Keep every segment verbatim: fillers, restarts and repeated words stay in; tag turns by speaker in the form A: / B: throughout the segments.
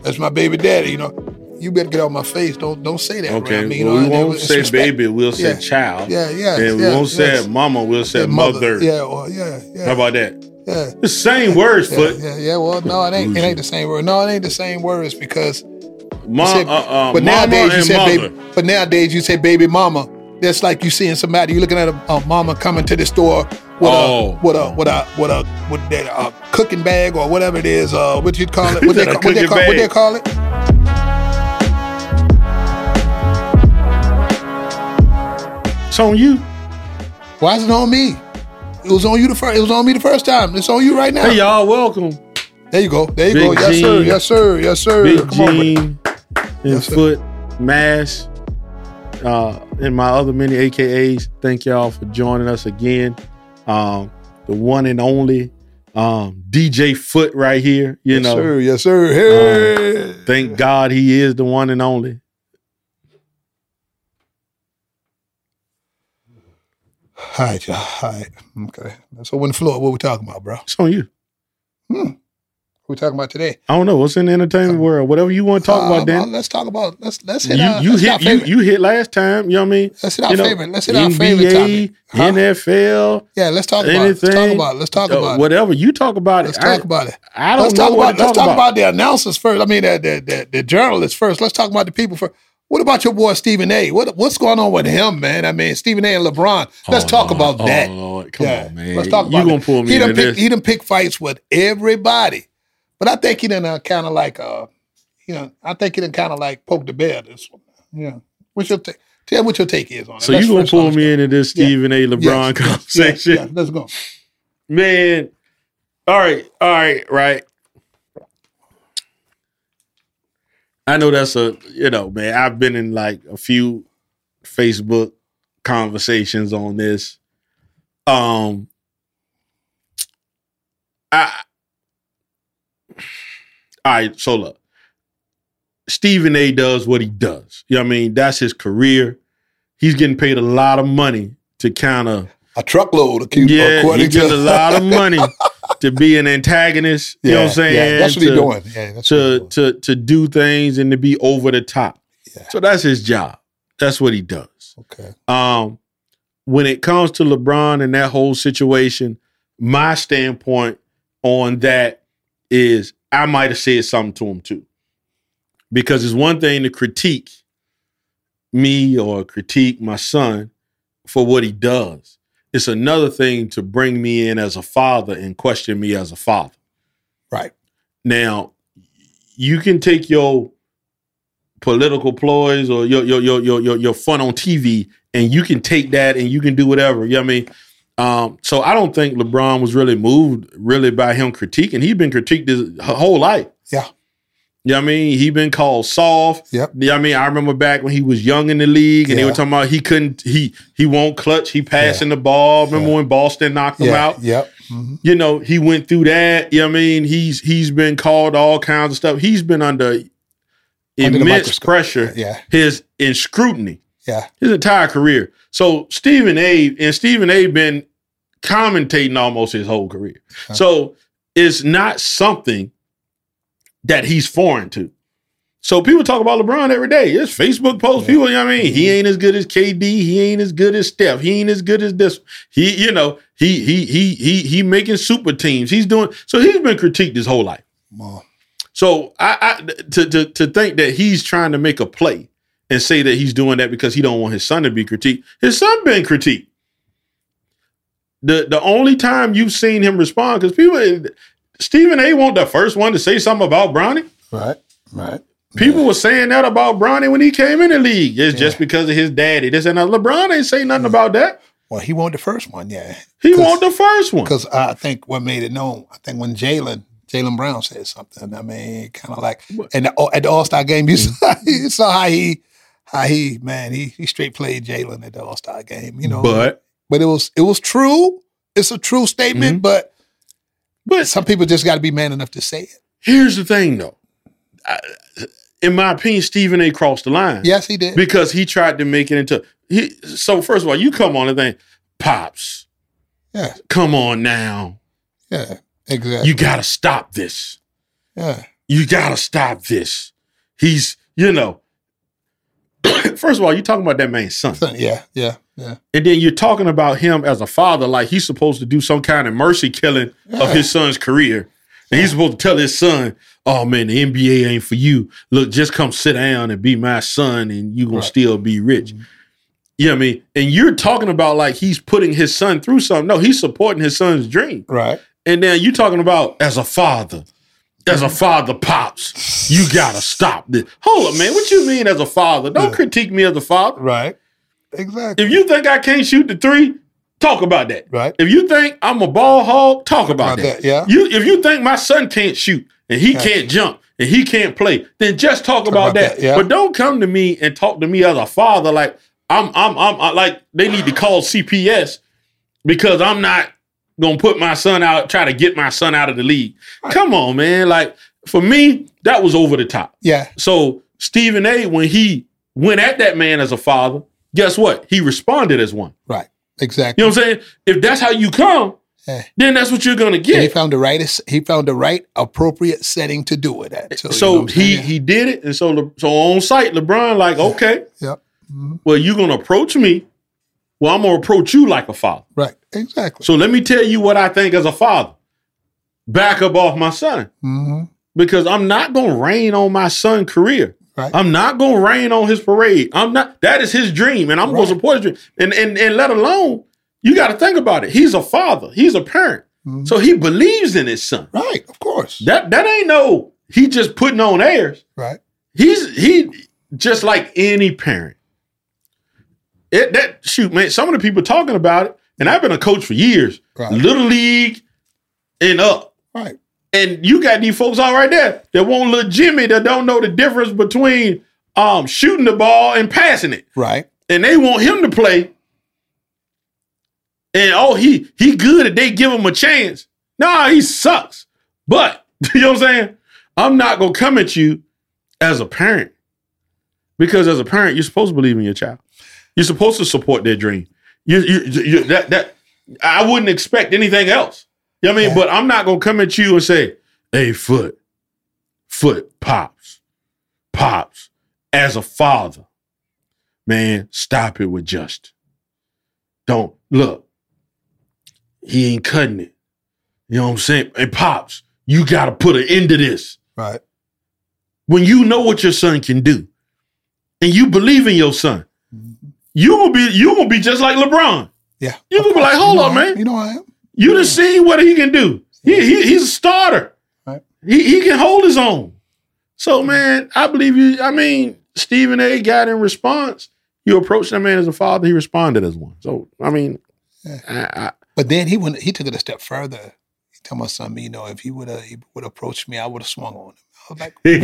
A: that's my baby daddy. You know, you better get out of my face. Don't don't say that.
B: Okay,
A: around me, you
B: well,
A: know,
B: we won't say
A: respect.
B: baby. We'll say
A: yeah.
B: child.
A: Yeah, yeah.
B: And we
A: yeah,
B: won't
A: yes.
B: say mama. We'll say
A: yeah,
B: mother.
A: Yeah, well, yeah, yeah.
B: How about that?
A: Yeah,
B: the same words,
A: yeah,
B: Foot.
A: Yeah, yeah. Well, no, it ain't. It ain't the same word. No, it ain't the same words because.
B: Mom,
A: said,
B: uh, uh,
A: but
B: mama
A: nowadays you
B: and
A: say
B: mother.
A: baby. But nowadays you say baby mama. That's like you seeing somebody. You looking at a, a mama coming to the store with
B: oh.
A: a with a with a with a with that uh, cooking bag or whatever it is. Uh, what you call it? What they, what, they call, what they call it?
B: It's on you.
A: Why is it on me? It was on you the first. It was on me the first time. It's on you right now.
B: Hey, y'all, welcome.
A: There you go. There you
B: Big
A: go. Yes,
B: Gene,
A: sir. Yes, sir. Yes, sir.
B: Big
A: Come on,
B: Gene
A: buddy.
B: and
A: Yes, sir.
B: Foot, Mash, uh, and my other many A K As. Thank y'all for joining us again. Um, the one and only um, D J Foot right here. You
A: Yes,
B: know,
A: sir. Yes, sir. Hey.
B: Um, thank God he is the one and only.
A: All right, y'all. All right. Okay. Let's open the floor. What we talking about, bro?
B: It's on you.
A: Hmm. What we talking about today?
B: I don't know. What's in the entertainment world? Whatever you want to talk
A: Uh,
B: about, Dan.
A: Let's talk about. Let's let's hit
B: You
A: our,
B: you
A: let's hit our
B: hit you,
A: favorite.
B: you hit last time. You know what I mean?
A: Let's hit our
B: You know,
A: favorite. Let's hit our favorite
B: N B A,
A: topic. Huh?
B: N F L.
A: Yeah, let's talk about it.
B: Anything.
A: Let's talk about it. Let's talk
B: uh,
A: about it.
B: Whatever you talk about
A: Let's
B: it.
A: talk
B: I,
A: about it.
B: I don't
A: let's
B: know
A: talk
B: what
A: about.
B: to
A: Let's
B: talk
A: talk
B: about.
A: about the announcers first. I mean, the the the, the journalists first. Let's talk about the people first. What about your boy Stephen A? What what's going on with him, man? I mean, Stephen A. and LeBron. Let's
B: Oh,
A: talk
B: Lord.
A: about that.
B: Oh, Lord. Come
A: yeah.
B: on, man.
A: Let's talk about
B: You gonna
A: that.
B: pull me
A: he done
B: into
A: pick,
B: this?
A: He done pick fights with everybody, but I think he done uh, kind of like uh, you know, I think he done kind of like poke the bear this one. Yeah. What's your take? Tell me what your take is on it.
B: So
A: Let's
B: you gonna
A: first
B: pull
A: understand.
B: me into this
A: Yeah.
B: Stephen A. LeBron
A: Yes, yes,
B: conversation?
A: Yeah, yeah, let's go.
B: Man. All right. All right. Right. I know that's a, you know, man, I've been in like a few Facebook conversations on this. Um, I, all right, so look, Stephen A. does what he does. You know what I mean? That's his career. He's getting paid a lot of money to kind of
A: a truckload. Of keep,
B: yeah, he's getting a lot of money to be an antagonist. You
A: yeah,
B: know what I'm saying?
A: Yeah, that's what
B: to,
A: he's doing. Yeah, that's
B: to,
A: what he's doing.
B: to to do things and to be over the top.
A: Yeah.
B: So that's his job. That's what he does.
A: Okay.
B: Um, when it comes to LeBron and that whole situation, my standpoint on that is I might have said something to him too. Because it's one thing to critique me or critique my son for what he does. It's another thing to bring me in as a father and question me as a father.
A: Right.
B: Now, you can take your political ploys or your your your your your, your fun on T V and you can take that and you can do whatever. You know what I mean? Um, so I don't think LeBron was really moved really by him critiquing. He's been critiqued his whole life.
A: Yeah.
B: You know what I mean? He been called soft.
A: Yep.
B: You know what I mean? I remember back when he was young in the league and
A: Yeah.
B: they were talking about he couldn't, he he won't clutch, he passing
A: Yeah.
B: the ball. Remember
A: Yeah.
B: when Boston knocked him
A: Yeah.
B: out?
A: Yep. Mm-hmm.
B: You know, he went through that. You know what I mean? He's he's been called all kinds of stuff. He's been under,
A: Under the
B: immense
A: microscope.
B: pressure.
A: Yeah.
B: His in scrutiny.
A: Yeah.
B: His entire career. So Stephen A. and Stephen A. been commentating almost his whole career.
A: Huh.
B: So it's not something that he's foreign to. So people talk about LeBron every day. It's Facebook posts.
A: Yeah.
B: People, you know what I mean? He ain't as good as K D. He ain't as good as Steph. He ain't as good as this. He, you know, he he he he he making super teams. He's doing so. He's been critiqued his whole life.
A: Wow.
B: So I, I to to to think that he's trying to make a play and say that he's doing that because he don't want his son to be critiqued. His son been critiqued. The the only time you've seen him respond, because people, Stephen A. wasn't the first one to say something about Bronny.
A: Right. Right.
B: People were saying that about Bronny when he came in the league. It's
A: Yeah.
B: just because of his daddy. This and that. LeBron ain't say nothing about that.
A: Well, he wasn't the first one. Yeah.
B: He wasn't the first one.
A: Because I think what made it known, I think when Jalen, Jalen Brown said something, I mean, kind of like, and the, at the All-Star game, you saw, you saw how he, how he, man, he he straight played Jalen at the All-Star game, you know.
B: But
A: But it was it was true. It's a true statement,
B: Mhm.
A: but
B: but
A: some people just got to be man enough to say it.
B: here's the thing, though. I, in my opinion, Stephen A. crossed the line.
A: Yes, he did.
B: Because he tried to make it into he. So first of all, you come on and think, Pops,
A: Yeah,
B: come on now.
A: yeah, exactly.
B: You got to stop this.
A: yeah,
B: you gotta stop this. He's, you know, first of all, you're talking about that man's son.
A: Yeah, yeah, yeah.
B: And then you're talking about him as a father, like he's supposed to do some kind of mercy killing yeah. of his son's career. And he's supposed to tell his son, oh man, the N B A ain't for you. Look, just come sit down and be my son and you're going right. to still be rich. Mm-hmm. You know what I mean? And you're talking about like he's putting his son through something. No, he's supporting his son's dream.
A: Right.
B: And then you're talking about as a father, as a father, Pops, you got to stop this. Hold up, man. What you mean as a father? Don't yeah. critique me as a father.
A: Right. Exactly.
B: If you think I can't shoot the three, talk about that.
A: Right.
B: If you think I'm a ball hog, talk about, about that.
A: that. Yeah.
B: You, if you think my son can't shoot and he gotcha. can't jump and he can't play, then just talk, talk about, about that. that. Yeah. But don't come to me and talk to me as a father like I'm, I'm, I'm, I, like they need to call C P S because I'm not gonna put my son out, try to get my son out of the league. Right. Come on, man. Like for me, that was over the top.
A: Yeah.
B: So Stephen A, when he went at that man as a father, guess what? He responded as one.
A: Right. Exactly.
B: You know what I'm saying? If that's how you come, yeah. then that's what you're gonna get.
A: And he found the right. He found the right appropriate setting to do it at.
B: So, so you know he saying? he did it, and so Le, so on site, LeBron like, okay,
A: yep. Mm-hmm.
B: Well, you're gonna approach me. Well, I'm gonna approach you like a father.
A: Right. Exactly.
B: So let me tell you what I think as a father. Back up off my son,
A: mm-hmm.
B: because I'm not gonna rain on my son's career.
A: Right.
B: I'm not gonna rain on his parade. I'm not. That is his dream, and I'm right. gonna support his dream. And and and let alone, you got to think about it. He's a father. He's a parent. Mm-hmm. So he believes in his son.
A: Right. Of course.
B: That that ain't no. He just putting on airs.
A: Right.
B: He's he just like any parent. It that shoot man. Some of the people talking about it, and I've been a coach for years.
A: Right.
B: Little league and up.
A: Right.
B: And you got these folks all right there that want little Jimmy that don't know the difference between um, shooting the ball and passing it.
A: Right.
B: And they want him to play. And, oh, he he good if they give him a chance. Nah, he sucks. But, you know what I'm saying? I'm not going to come at you as a parent. Because as a parent, you're supposed to believe in your child. You're supposed to support their dream. You, you, you, that, that, I wouldn't expect anything else. You know what I mean? Yeah. But I'm not going to come at you and say, hey, Foot, Foot, Pops, Pops, as a father, man, stop it with Justin. Don't, look, he ain't cutting it. You know what I'm saying? Hey, Pops, you got to put an end to this.
A: Right.
B: When you know what your son can do and you believe in your son, mm-hmm. you will be, you will be just like LeBron.
A: Yeah.
B: You're going to be like, hold up, man.
A: You know I am.
B: You done seen what he can do. He, he he's a starter.
A: Right.
B: He he can hold his own. So man, I believe you. I mean, Stephen A got in response. You approached that man as a father. He responded as one. So I mean,
A: yeah.
B: I, I,
A: but then he went. He took it a step further. He told my son, you know, if he would have he would approach me, I would have swung on him. I was like, what?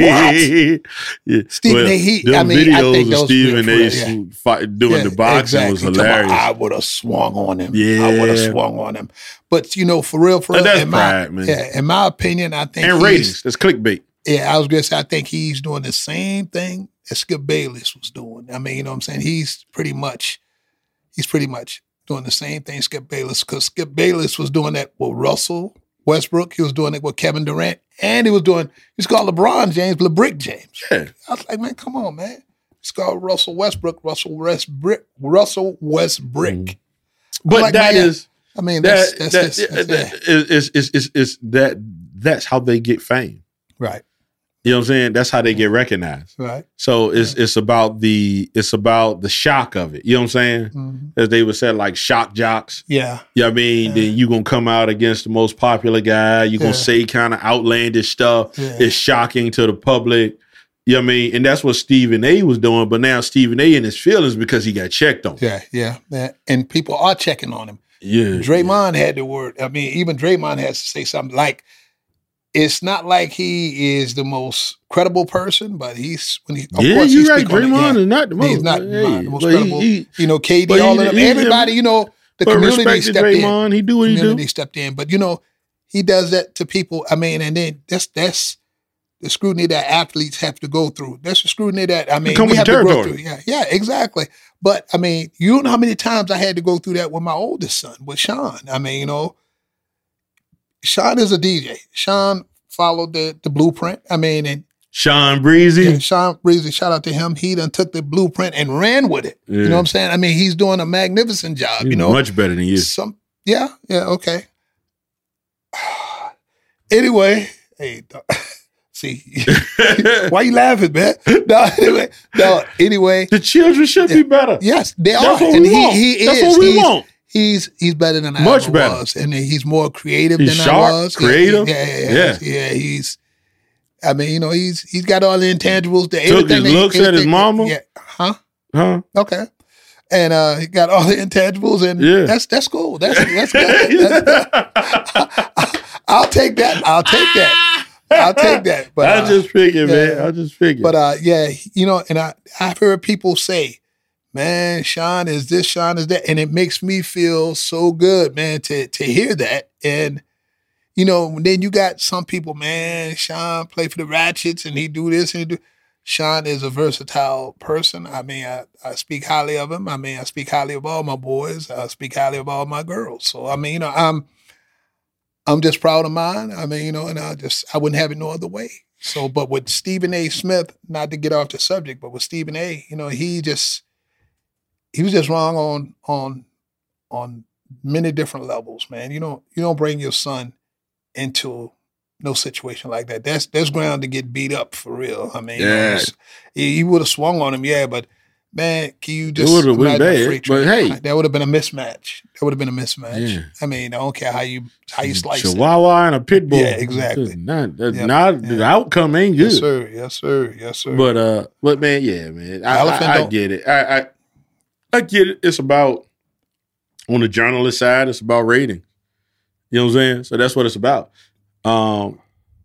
B: yeah.
A: Stephen
B: well,
A: A. He, I mean, I think
B: those Stephen A. Yeah. Fight, doing
A: yeah,
B: the boxing
A: exactly.
B: was hilarious.
A: I would have swung on him.
B: Yeah.
A: I would have swung on him. But you know, for real, for real,
B: that's
A: in
B: pride,
A: my,
B: man.
A: Yeah, in my opinion, I think
B: and ratings. That's clickbait.
A: Yeah, I was gonna say I think he's doing the same thing that Skip Bayless was doing. I mean, you know what I'm saying? He's pretty much, he's pretty much doing the same thing Skip Bayless, because Skip Bayless was doing that with Russell Westbrook. He was doing it with Kevin Durant, and he was doing, he's called LeBron James, LeBrick James.
B: Yeah.
A: I was like, man, come on, man. It's called Russell Westbrook, Russell Westbrook, Russell Westbrook.
B: Mm. But
A: like,
B: that
A: man,
B: is,
A: I mean, that's,
B: that,
A: that's,
B: that,
A: that's,
B: that,
A: that's
B: that is, is, is, is that, that's how they get fame.
A: Right.
B: You know what I'm saying? That's how they get recognized.
A: Right.
B: So it's it's about the it's about the shock of it. You know what I'm saying?
A: Mm-hmm.
B: As they would say, like shock jocks.
A: Yeah.
B: You know what I mean?
A: Yeah.
B: Then you gonna come out against the most popular guy. You gonna
A: Yeah.
B: say kind of outlandish stuff.
A: Yeah.
B: It's shocking to the public. You know what I mean? And that's what Stephen A was doing. But now Stephen A in his feelings because he got checked on.
A: Yeah, yeah, yeah. And people are checking on him.
B: Yeah.
A: Draymond had the word. I mean, even Draymond has to say something like, it's not like he is the most credible person, but he's when he of
B: yeah,
A: course
B: you're
A: he
B: right.
A: speak on it,
B: Draymond
A: yeah.
B: is not the most.
A: He's not
B: hey,
A: the most
B: but
A: credible.
B: He, he,
A: you know, K D,
B: but
A: all
B: he-
A: of them,
B: he-
A: everybody. You know, the
B: but
A: community
B: respected
A: stepped
B: Draymond.
A: in.
B: He do what he
A: community
B: do.
A: stepped in, but you know, he does that to people. I mean, and then that's that's the scrutiny that athletes have to go through. That's the scrutiny that I mean
B: Come
A: we
B: with
A: have
B: the
A: to go
B: territory.
A: through. Yeah, yeah, exactly. But I mean, you know how many times I had to go through that with my oldest son, with Sean. I mean, you know, Sean is a D J. Sean followed the the blueprint. I mean, and
B: Sean Breezy.
A: Yeah, Sean Breezy, shout out to him. He done took the blueprint and ran with it.
B: Yeah.
A: You know what I'm saying? I mean, he's doing a magnificent job,
B: He's
A: you know.
B: much better than you.
A: Some, yeah, yeah, okay. Anyway, hey, see, why you laughing, man? No, anyway, no, anyway.
B: The children should be better.
A: Yes, they
B: That's
A: are.
B: what
A: And
B: we
A: he,
B: want.
A: he
B: That's
A: is.
B: what we
A: he's,
B: want.
A: He's he's better than I
B: Much
A: ever
B: better.
A: was. And he's more creative
B: He's
A: than
B: sharp,
A: I was.
B: creative.
A: Yeah, yeah, yeah,
B: Yeah.
A: yeah. He's, I mean, you know, he's he's got all the intangibles. The,
B: Took
A: everything
B: his
A: that-
B: looks at his
A: everything-
B: mama?
A: Yeah. Huh?
B: Huh?
A: Okay. And uh, he got all the intangibles, and
B: Yeah.
A: that's that's cool. That's that's good. That's- I'll take that. I'll take that. I'll take that. But
B: I
A: uh,
B: just figured,
A: yeah.
B: man. I just figured.
A: But uh, yeah, you know, and I I've heard people say, "Man, Sean is this, Sean is that," and it makes me feel so good, man, to to hear that. And you know, then you got some people, man, Sean play for the Ratchets, and he do this and he do. Sean is a versatile person. I mean, I, I speak highly of him. I mean, I speak highly of all my boys. I speak highly of all my girls. So I mean, you know, I'm I'm just proud of mine. I mean, you know, and I just I wouldn't have it no other way. So, but with Stephen A. Smith, not to get off the subject, but with Stephen A., you know, he just he was just wrong on on on many different levels, man. You don't you don't bring your son into no situation like that. That's there's ground to get beat up for real. I mean, you know,
B: Yeah.
A: it's- he, he would have swung on him, yeah, but man, can you just
B: would've went
A: imagine a
B: bad,
A: freak
B: but
A: train?
B: hey.
A: That would have been a mismatch. That would have been a mismatch.
B: Yeah.
A: I mean, I don't care how you how you slice it.
B: Chihuahua and a pit bull.
A: Yeah, exactly.
B: Just Not, that's
A: Yep.
B: not the
A: Yeah.
B: outcome ain't good.
A: Yes, sir. Yes, sir. Yes, sir.
B: But uh, but man, yeah, man, I,
A: Elephant
B: I, I
A: don't-
B: get it. I, I I get it. It's about on the journalist side. It's about ratings. You know what I'm saying? So that's what it's about. Um,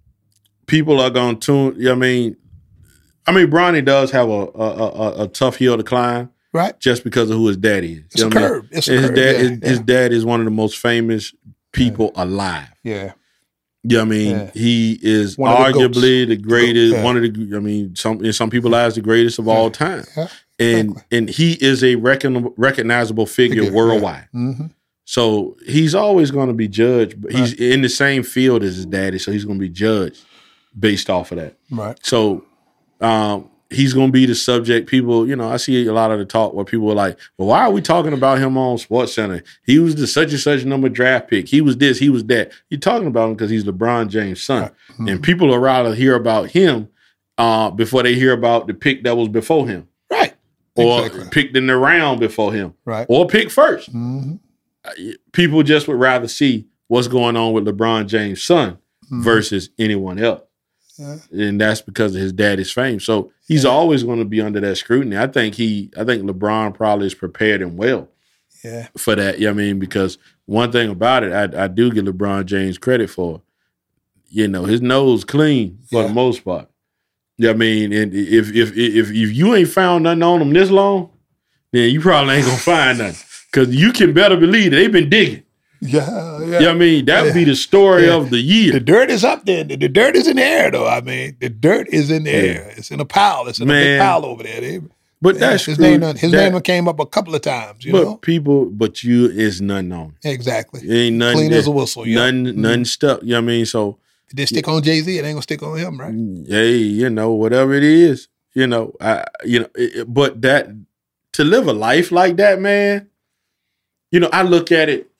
B: people are gonna tune. You know what I mean, I mean, Bronny does have a a, a, a tough hill to climb
A: right?
B: just because of who his daddy is.
A: It's
B: You
A: a
B: know what I mean?
A: curb. It's a
B: And his
A: curb.
B: dad,
A: yeah,
B: his,
A: yeah.
B: his dad is one of the most famous people alive.
A: yeah.
B: You know what I mean?
A: Yeah.
B: He is
A: One of the
B: arguably the greatest,
A: yeah.
B: one of the, I mean, some in some people's eyes, the greatest of all time.
A: Yeah.
B: And
A: Exactly.
B: and he is a recon, recognizable figure
A: Figure,
B: worldwide.
A: Mm-hmm.
B: So he's always going to be judged. But he's in the same field as his daddy, so he's going to be judged based off of that.
A: Right.
B: So um, he's going to be the subject. People, you know, I see a lot of the talk where people are like, well, why are we talking about him on Sports Center? He was the such and such number draft pick. He was this, he was that. You're talking about him because he's LeBron James' son.
A: Right. Mm-hmm.
B: And people would rather hear about him uh, before they hear about the pick that was before him.
A: Right.
B: Or
A: Exactly.
B: picked in the round before him.
A: Right.
B: Or picked first.
A: Mm-hmm.
B: People just would rather see what's going on with LeBron James' son
A: Mhm.
B: versus anyone else.
A: Yeah.
B: And that's because of his daddy's fame. So he's always going to be under that scrutiny. I think he I think LeBron probably is prepared and well
A: Yeah.
B: for that. You know what I mean? Because one thing about it, I, I do give LeBron James credit for, you know, his nose clean for
A: Yeah.
B: the most part. You know what I mean? And if if if if you ain't found nothing on him this long, then you probably ain't gonna find nothing. Cause you can better believe that they've been digging.
A: Yeah. Yeah.
B: You know what I mean? That would be the story
A: Yeah.
B: of the year.
A: The dirt is up there. The, the dirt is in the air, though. I mean, the dirt is in the
B: Yeah.
A: air. It's in a pile. It's in a
B: Man.
A: big pile over there. They,
B: But
A: yeah,
B: that's
A: his
B: true.
A: name. His
B: That-
A: name came up a couple of times. You
B: but
A: know.
B: people, but you is nothing on.
A: Exactly.
B: It ain't nothing.
A: Clean as a whistle. Yeah.
B: Nothing,
A: Mhm.
B: nothing stuck. You know what I mean? So,
A: If they stick on Jay Z, it ain't gonna stick on him, right?
B: hey, you know, whatever it is, you know, I, you know, it, it- but that to live a life like that, man, you know, I look at it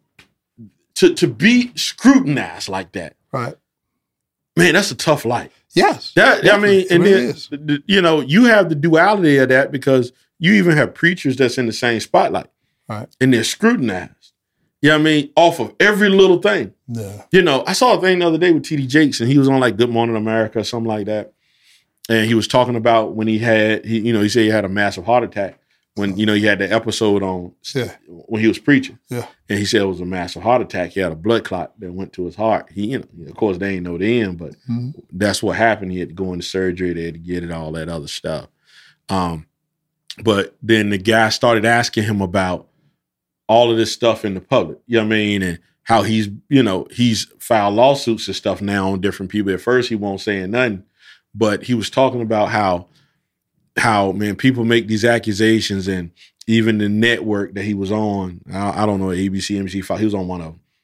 B: to to be scrutinized like that,
A: Right.
B: man. That's a tough life.
A: Yes.
B: That I mean,
A: Definitely.
B: and
A: It really
B: then
A: is.
B: the- the- you know, you have the duality of that because you even have preachers that's in the same spotlight,
A: Right.
B: and they're scrutinized. You know what I mean? Off of every little thing.
A: Yeah.
B: You know, I saw a thing the other day with T D Jakes, and he was on like Good Morning America or something like that. And he was talking about when he had, he, you know, he said he had a massive heart attack when, you know, he had the episode on
A: Yeah.
B: when he was preaching.
A: Yeah.
B: And he said it was a massive heart attack. He had a blood clot that went to his heart. He, you know, of course, they ain't know the end, but
A: Mhm.
B: that's what happened. He had to go into surgery. They had to get it, all that other stuff. Um, but then the guy started asking him about all of this stuff in the public. You know what I mean? And how he's, you know, he's filed lawsuits and stuff now on different people. At first, he won't say nothing, but he was talking about how, how man, people make these accusations, and even the network that he was on, I, I don't know, A B C, N B C, he was on one of them.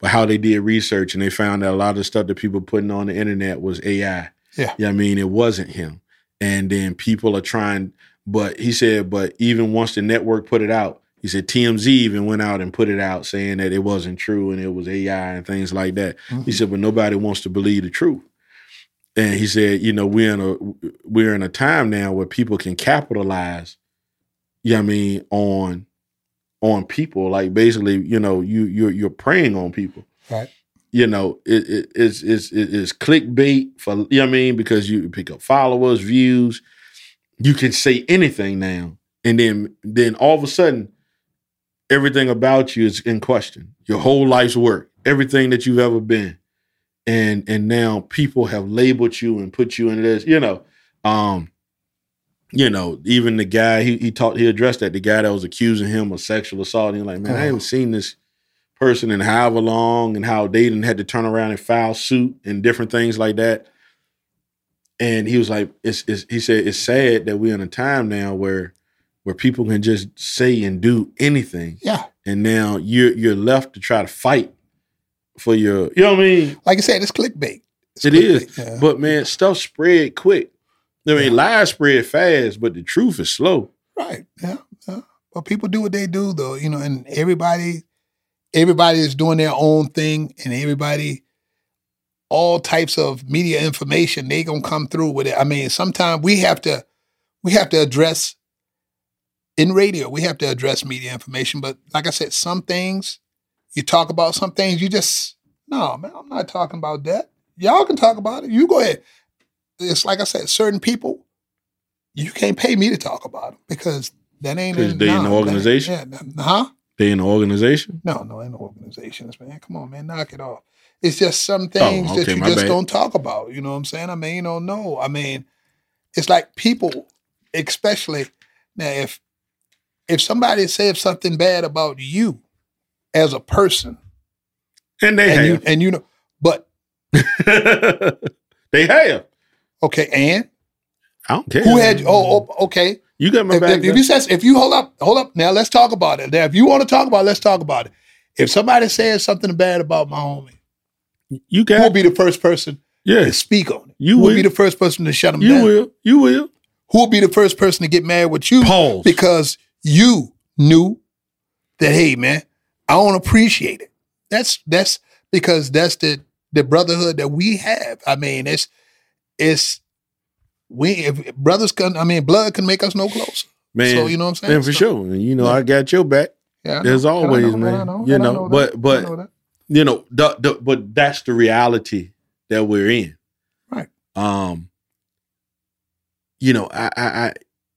B: but how they did research and they found that a lot of the stuff that people putting on the internet was A I.
A: Yeah.
B: Yeah, I mean, it wasn't him. And then people are trying, but he said, but even once the network put it out, he said T M Z even went out and put it out saying that it wasn't true and it was A I and things like that. Mm-hmm. He said, but nobody wants to believe the truth. And he said, you know, we're in a we're in a time now where people can capitalize, you know what I mean, on on people. Like basically, you know, you you're you're preying on people.
A: Right.
B: You know, it, it it's it's it's clickbait for, you know what I mean, because you pick up followers, views. You can say anything now. And then then all of a sudden, everything about you is in question. Your whole life's work, everything that you've ever been. And and now people have labeled you and put you in this, you know. Um, you know, even the guy, he he talked, he addressed that, the guy that was accusing him of sexual assault. And he's like, man, I haven't seen this person in however long, and how they didn't had to turn around and file suit and different things like that. And he was like, it's, it's he said, it's sad that we're in a time now where where people can just say and do anything.
A: Yeah.
B: And now you're you're left to try to fight for your, you know what I mean?
A: Like I said, it's clickbait. It's
B: it
A: clickbait.
B: is.
A: Yeah.
B: But man, stuff spread quick. I mean, yeah. lies spread fast, but the truth is slow.
A: Right. Yeah. yeah. But people do what they do though, you know, and everybody, everybody is doing their own thing, and everybody, all types of media information, they gonna come through with it. I mean, sometimes we have to, we have to address in radio, we have to address media information. But like I said, some things you talk about, some things you just, no, man, I'm not talking about that. Y'all can talk about it. You go ahead. It's like I said, certain people, you can't pay me to talk about them because that ain't in,
B: they
A: nah,
B: in the organization.
A: Yeah, huh?
B: They in the organization?
A: No, no, in the organizations, man. Come on, man, knock it off. It's just some things
B: oh, okay,
A: that you just
B: bad.
A: don't talk about. You know what I'm saying? I mean, you don't know. I mean, it's like people, especially now, if if somebody says something bad about you as a person,
B: and they
A: and
B: have,
A: you, and you know, but
B: they have.
A: Okay, and
B: I don't care.
A: Who had? Oh, oh okay.
B: You got my
A: if,
B: back.
A: If, if you says, if you hold up, hold up. Now let's talk about it. Now, if you want to talk about it, let's talk about it. If somebody says something bad about my homie,
B: you can.
A: Who will be the first person
B: yeah.
A: to speak on it?
B: You
A: Who
B: will
A: will be the first person to shut him
B: you
A: down?
B: You will. You will.
A: Who will be the first person to get mad with you?
B: Pause.
A: Because you knew that, hey, man, I don't appreciate it. That's that's because that's the the brotherhood that we have. I mean, it's it's we if brothers can. I mean, blood can make us no closer.
B: Man,
A: so you know what I'm saying?
B: Man, for
A: so,
B: sure. And you know,
A: yeah.
B: I got your back.
A: Yeah,
B: There's always,
A: know,
B: man.
A: Know,
B: you know,
A: know
B: but but
A: know
B: you know, the, the, but that's the reality that we're in.
A: Right.
B: Um. You know, I, I, I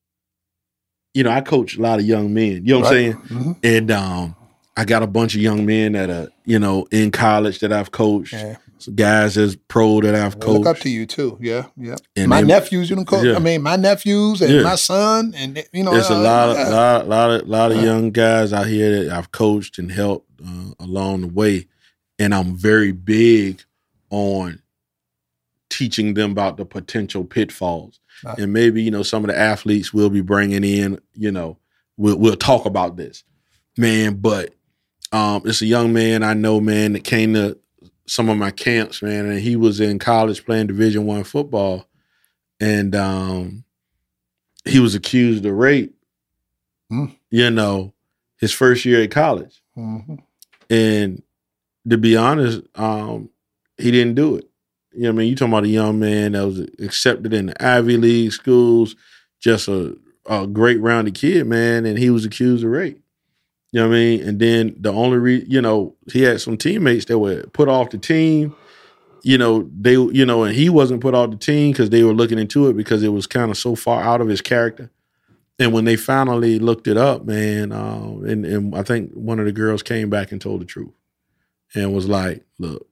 B: you know, I coach a lot of young men. You know what right. I'm saying?
A: Mm-hmm.
B: And um, I got a bunch of young men that are, you know, in college that I've coached.
A: Yeah.
B: So guys that's pro that I've coached.
A: Look up to you too. Yeah, yeah.
B: And
A: my
B: they,
A: nephews, you know, coach.
B: Yeah.
A: I mean, my nephews and yeah. my son, and you know,
B: there's
A: uh,
B: a lot of,
A: yeah.
B: lot, lot of, lot of young guys out here that I've coached and helped uh, along the way, and I'm very big on teaching them about the potential pitfalls. Right. And maybe, you know, some of the athletes we'll be bringing in, you know, we'll we'll talk about this, man. But um, it's a young man I know, man, that came to some of my camps, man, and he was in college playing Division One football, and um, he was accused of rape. Mm. You know, his first year at college,
A: mm-hmm.
B: and to be honest, um, he didn't do it. You know what I mean? You talking about a young man that was accepted in the Ivy League schools, just a, a great rounded kid, man, and he was accused of rape. You know what I mean? And then the only re- you know, he had some teammates that were put off the team. You know, they, you know, and he wasn't put off the team because they were looking into it because it was kind of so far out of his character. And when they finally looked it up, man, uh, and, and I think one of the girls came back and told the truth and was like, look,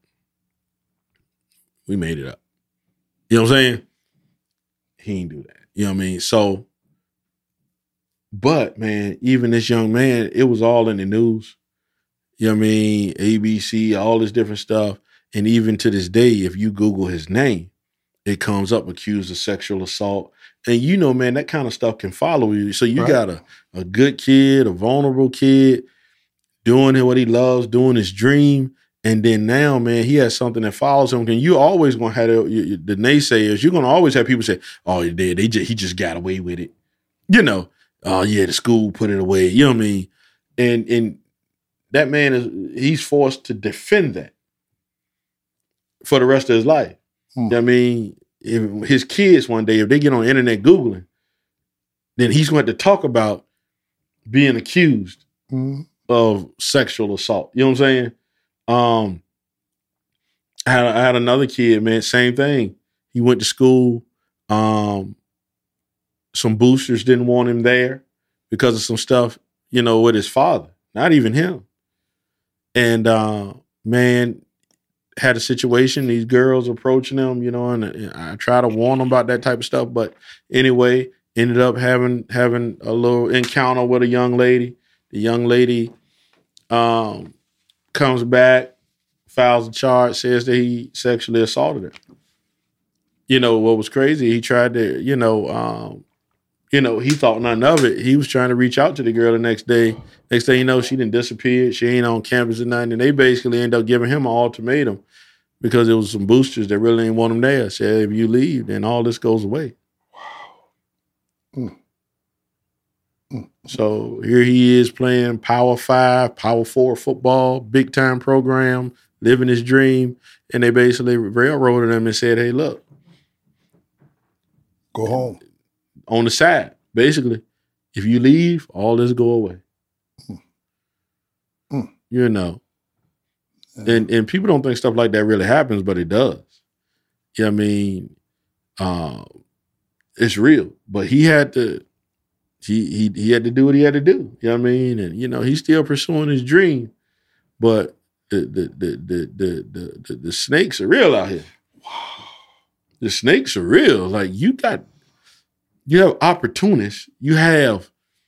B: we made it up. You know what I'm saying? He didn't do that. You know what I mean? So, but man, even this young man, it was all in the news. You know what I mean? A B C, all this different stuff. And even to this day, if you Google his name, it comes up accused of sexual assault. And you know, man, that kind of stuff can follow you. So you right. got a, a good kid, a vulnerable kid, doing what he loves, doing his dream. And then now, man, he has something that follows him. And you always gonna have the, you, the naysayers. You're gonna always have people say, "Oh, they did. They just he just got away with it." You know, oh yeah, the school put it away. You know what I mean? And and that man is he's forced to defend that for the rest of his life. Hmm. You know what I mean, if his kids one day, if they get on the internet Googling, then he's going to talk about being accused hmm. of sexual assault. You know what I'm saying? Um, I had, I had another kid, man, same thing. He went to school. Um, some boosters didn't want him there because of some stuff, you know, with his father, not even him. And, uh, man, had a situation, these girls approaching him, you know, and, and I try to warn him about that type of stuff. But anyway, ended up having having a little encounter with a young lady. The young lady um, comes back, files a charge, says that he sexually assaulted her. You know, what was crazy, he tried to, you know, um, you know, he thought nothing of it. He was trying to reach out to the girl the next day. Next thing you know, she didn't disappear. She ain't on campus or nothing. And they basically ended up giving him an ultimatum because there was some boosters that really didn't want him there. Said, if you leave, then all this goes away. Wow. Mm. Mm. So here he is playing Power Five, Power Four football, big time program, living his dream. And they basically railroaded him and said, hey, look.
A: Go home.
B: On the side, basically, if you leave, all this go away. Mm. Mm. You know, yeah. and and people don't think stuff like that really happens, but it does. Yeah, you know I mean, uh, it's real. But he had to, he he he had to do what he had to do. You know what I mean? And you know, he's still pursuing his dream, but the the the the the the, the, the snakes are real out here. Wow, the snakes are real. Like you got. You have opportunists. You have,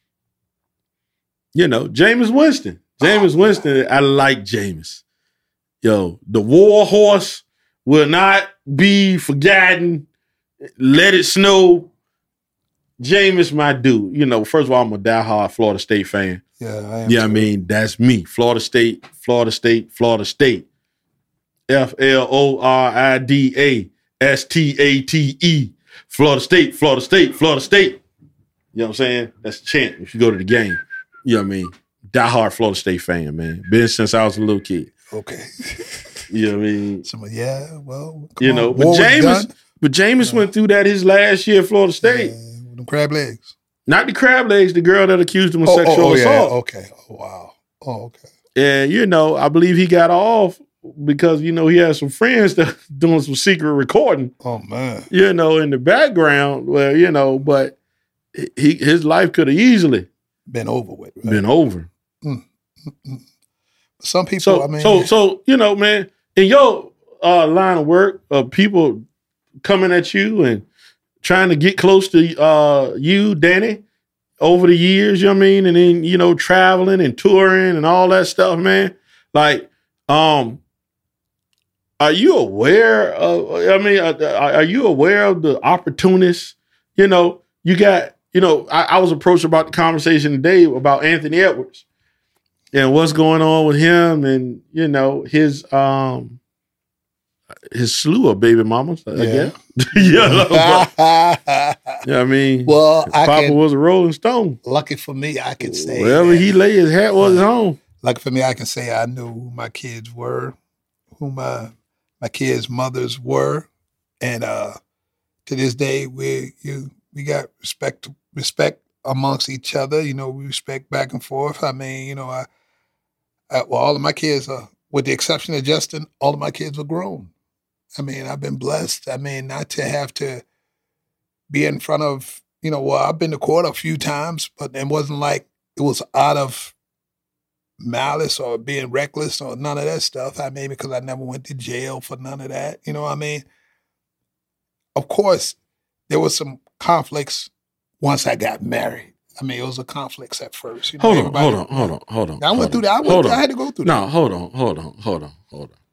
B: you know, Jameis Winston. Jameis oh, Winston, I like Jameis. Yo, the war horse will not be forgotten. Let it snow. Jameis, my dude. You know, first of all, I'm a diehard Florida State fan.
A: Yeah, I am.
B: Yeah, I mean, that's me. Florida State, Florida State, Florida State. F L O R I D A S T A T E. Florida State, Florida State, Florida State. You know what I'm saying? That's a chant if you go to the game. You know what I mean? Diehard Florida State fan, man. Been since I was a little kid.
A: Okay.
B: You know what I mean?
A: So, yeah, well,
B: you know, on. but Jameis, but Jameis yeah. went through that his last year at Florida State.
A: Yeah, with them crab legs.
B: Not the crab legs, the girl that accused him of
A: oh,
B: sexual
A: oh, oh,
B: assault.
A: Yeah. Okay. Oh, wow. Oh, okay.
B: And, you know, I believe he got off because, you know, he had some friends that doing some secret recording.
A: Oh, man.
B: You know, in the background, well, you know, but he his life could have easily
A: been over with. Right?
B: Been over.
A: Mm. Mm-mm. Some people,
B: so,
A: I mean.
B: So, so you know, man, in your uh, line of work, of people coming at you and trying to get close to uh, you, Danny, over the years, you know what I mean? And then, you know, traveling and touring and all that stuff, man. Like, um, are you aware of, I mean, are you aware of the opportunists? You know, you got, you know, I, I was approached about the conversation today about Anthony Edwards and what's going on with him and, you know, his, um, his slew of baby mamas, I
A: yeah.
B: guess. yeah, but, yeah, I mean,
A: well, I
B: Papa
A: can,
B: was a Rolling Stone.
A: Lucky for me, I can say
B: wherever
A: that,
B: he lay his hat was his home.
A: Lucky for me, I can say I knew who my kids were, who my my kids' mothers were, and uh, to this day, we you we got respect respect amongst each other. You know, we respect back and forth. I mean, you know, I, I well, all of my kids are, with the exception of Justin, all of my kids were grown. I mean, I've been blessed. I mean, not to have to be in front of, you know, well, I've been to court a few times, but it wasn't like it was out of malice or being reckless or none of that stuff. I mean, because I never went to jail for none of that. You know what I mean? Of course, there was some conflicts once I got married. I mean, it was a conflicts at first. You know,
B: hold, on, hold on, hold on, hold on.
A: I went
B: hold
A: through
B: on,
A: that. I, went, I had to go through
B: no,
A: that.
B: No, hold on, hold on, hold on, hold on.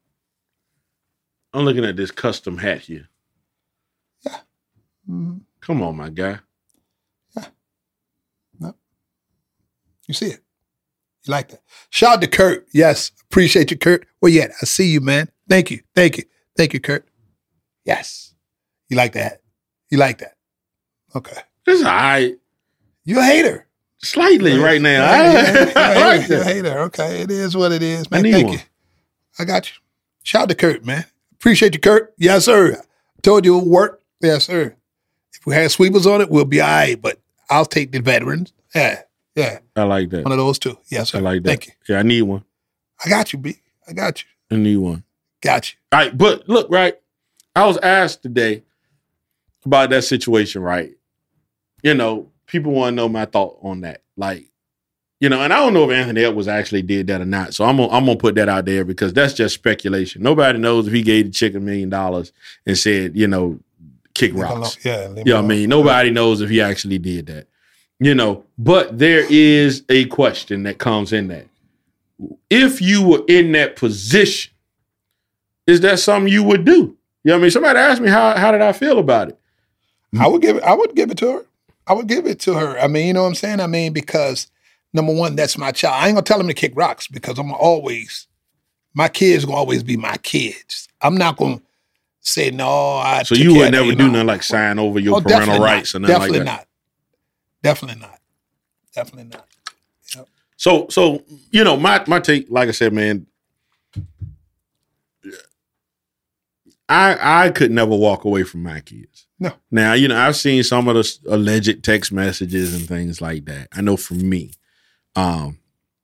B: I'm looking at this custom hat here.
A: Yeah. Mm-hmm.
B: Come on, my guy.
A: Yeah. No. You see it. You like that? Shout out to Kurt. Yes. Appreciate you, Kurt. Where you at? I see you, man. Thank you. Thank you. Thank you, Kurt. Yes. You like that? You like that? Okay.
B: It's all right.
A: You a hater.
B: Slightly right now.
A: Yeah,
B: I, I like
A: you're a
B: that.
A: hater. Okay. It is what it is, man.
B: I need
A: Thank
B: one.
A: you. I got you. Shout out to Kurt, man. Appreciate you, Kurt. Yes, sir. Told you it would work. Yes, sir. If we had sweepers on it, we'll be all right, but I'll take the veterans. Yeah. Yeah.
B: I like that.
A: One of those two. Yes, sir.
B: I like that.
A: Thank you.
B: Yeah, I need one.
A: I got you, B. I got you.
B: I need one.
A: Got you.
B: All right, but look, right. I was asked today about that situation, right? You know, people want to know my thought on that. Like, you know, and I don't know if Anthony Edwards actually did that or not. So I'm gonna, I'm gonna put that out there because that's just speculation. Nobody knows if he gave the chick a million dollars and said, you know, kick rocks.
A: Yeah.
B: You know what I mean? Nobody knows if he actually did that. You know, but there is a question that comes in that. If you were in that position, is that something you would do? You know what I mean? Somebody asked me how how did I feel about it.
A: I would give it, I would give it to her. I would give it to her. I mean, you know what I'm saying? I mean, because number one, that's my child. I ain't gonna tell him to kick rocks because I'm always, my kids gonna always be my kids. I'm not gonna say no. I
B: so
A: took
B: you
A: care
B: would
A: of
B: never
A: that,
B: do
A: you know.
B: nothing like sign over your
A: Oh,
B: parental
A: definitely
B: rights
A: not.
B: or nothing
A: Definitely
B: like that.
A: not. Definitely not. Definitely not. Yep.
B: So, so you know, my my take, like I said, man, I I could never walk away from my kids.
A: No.
B: Now, you know, I've seen some of the alleged text messages and things like that. I know for me, um,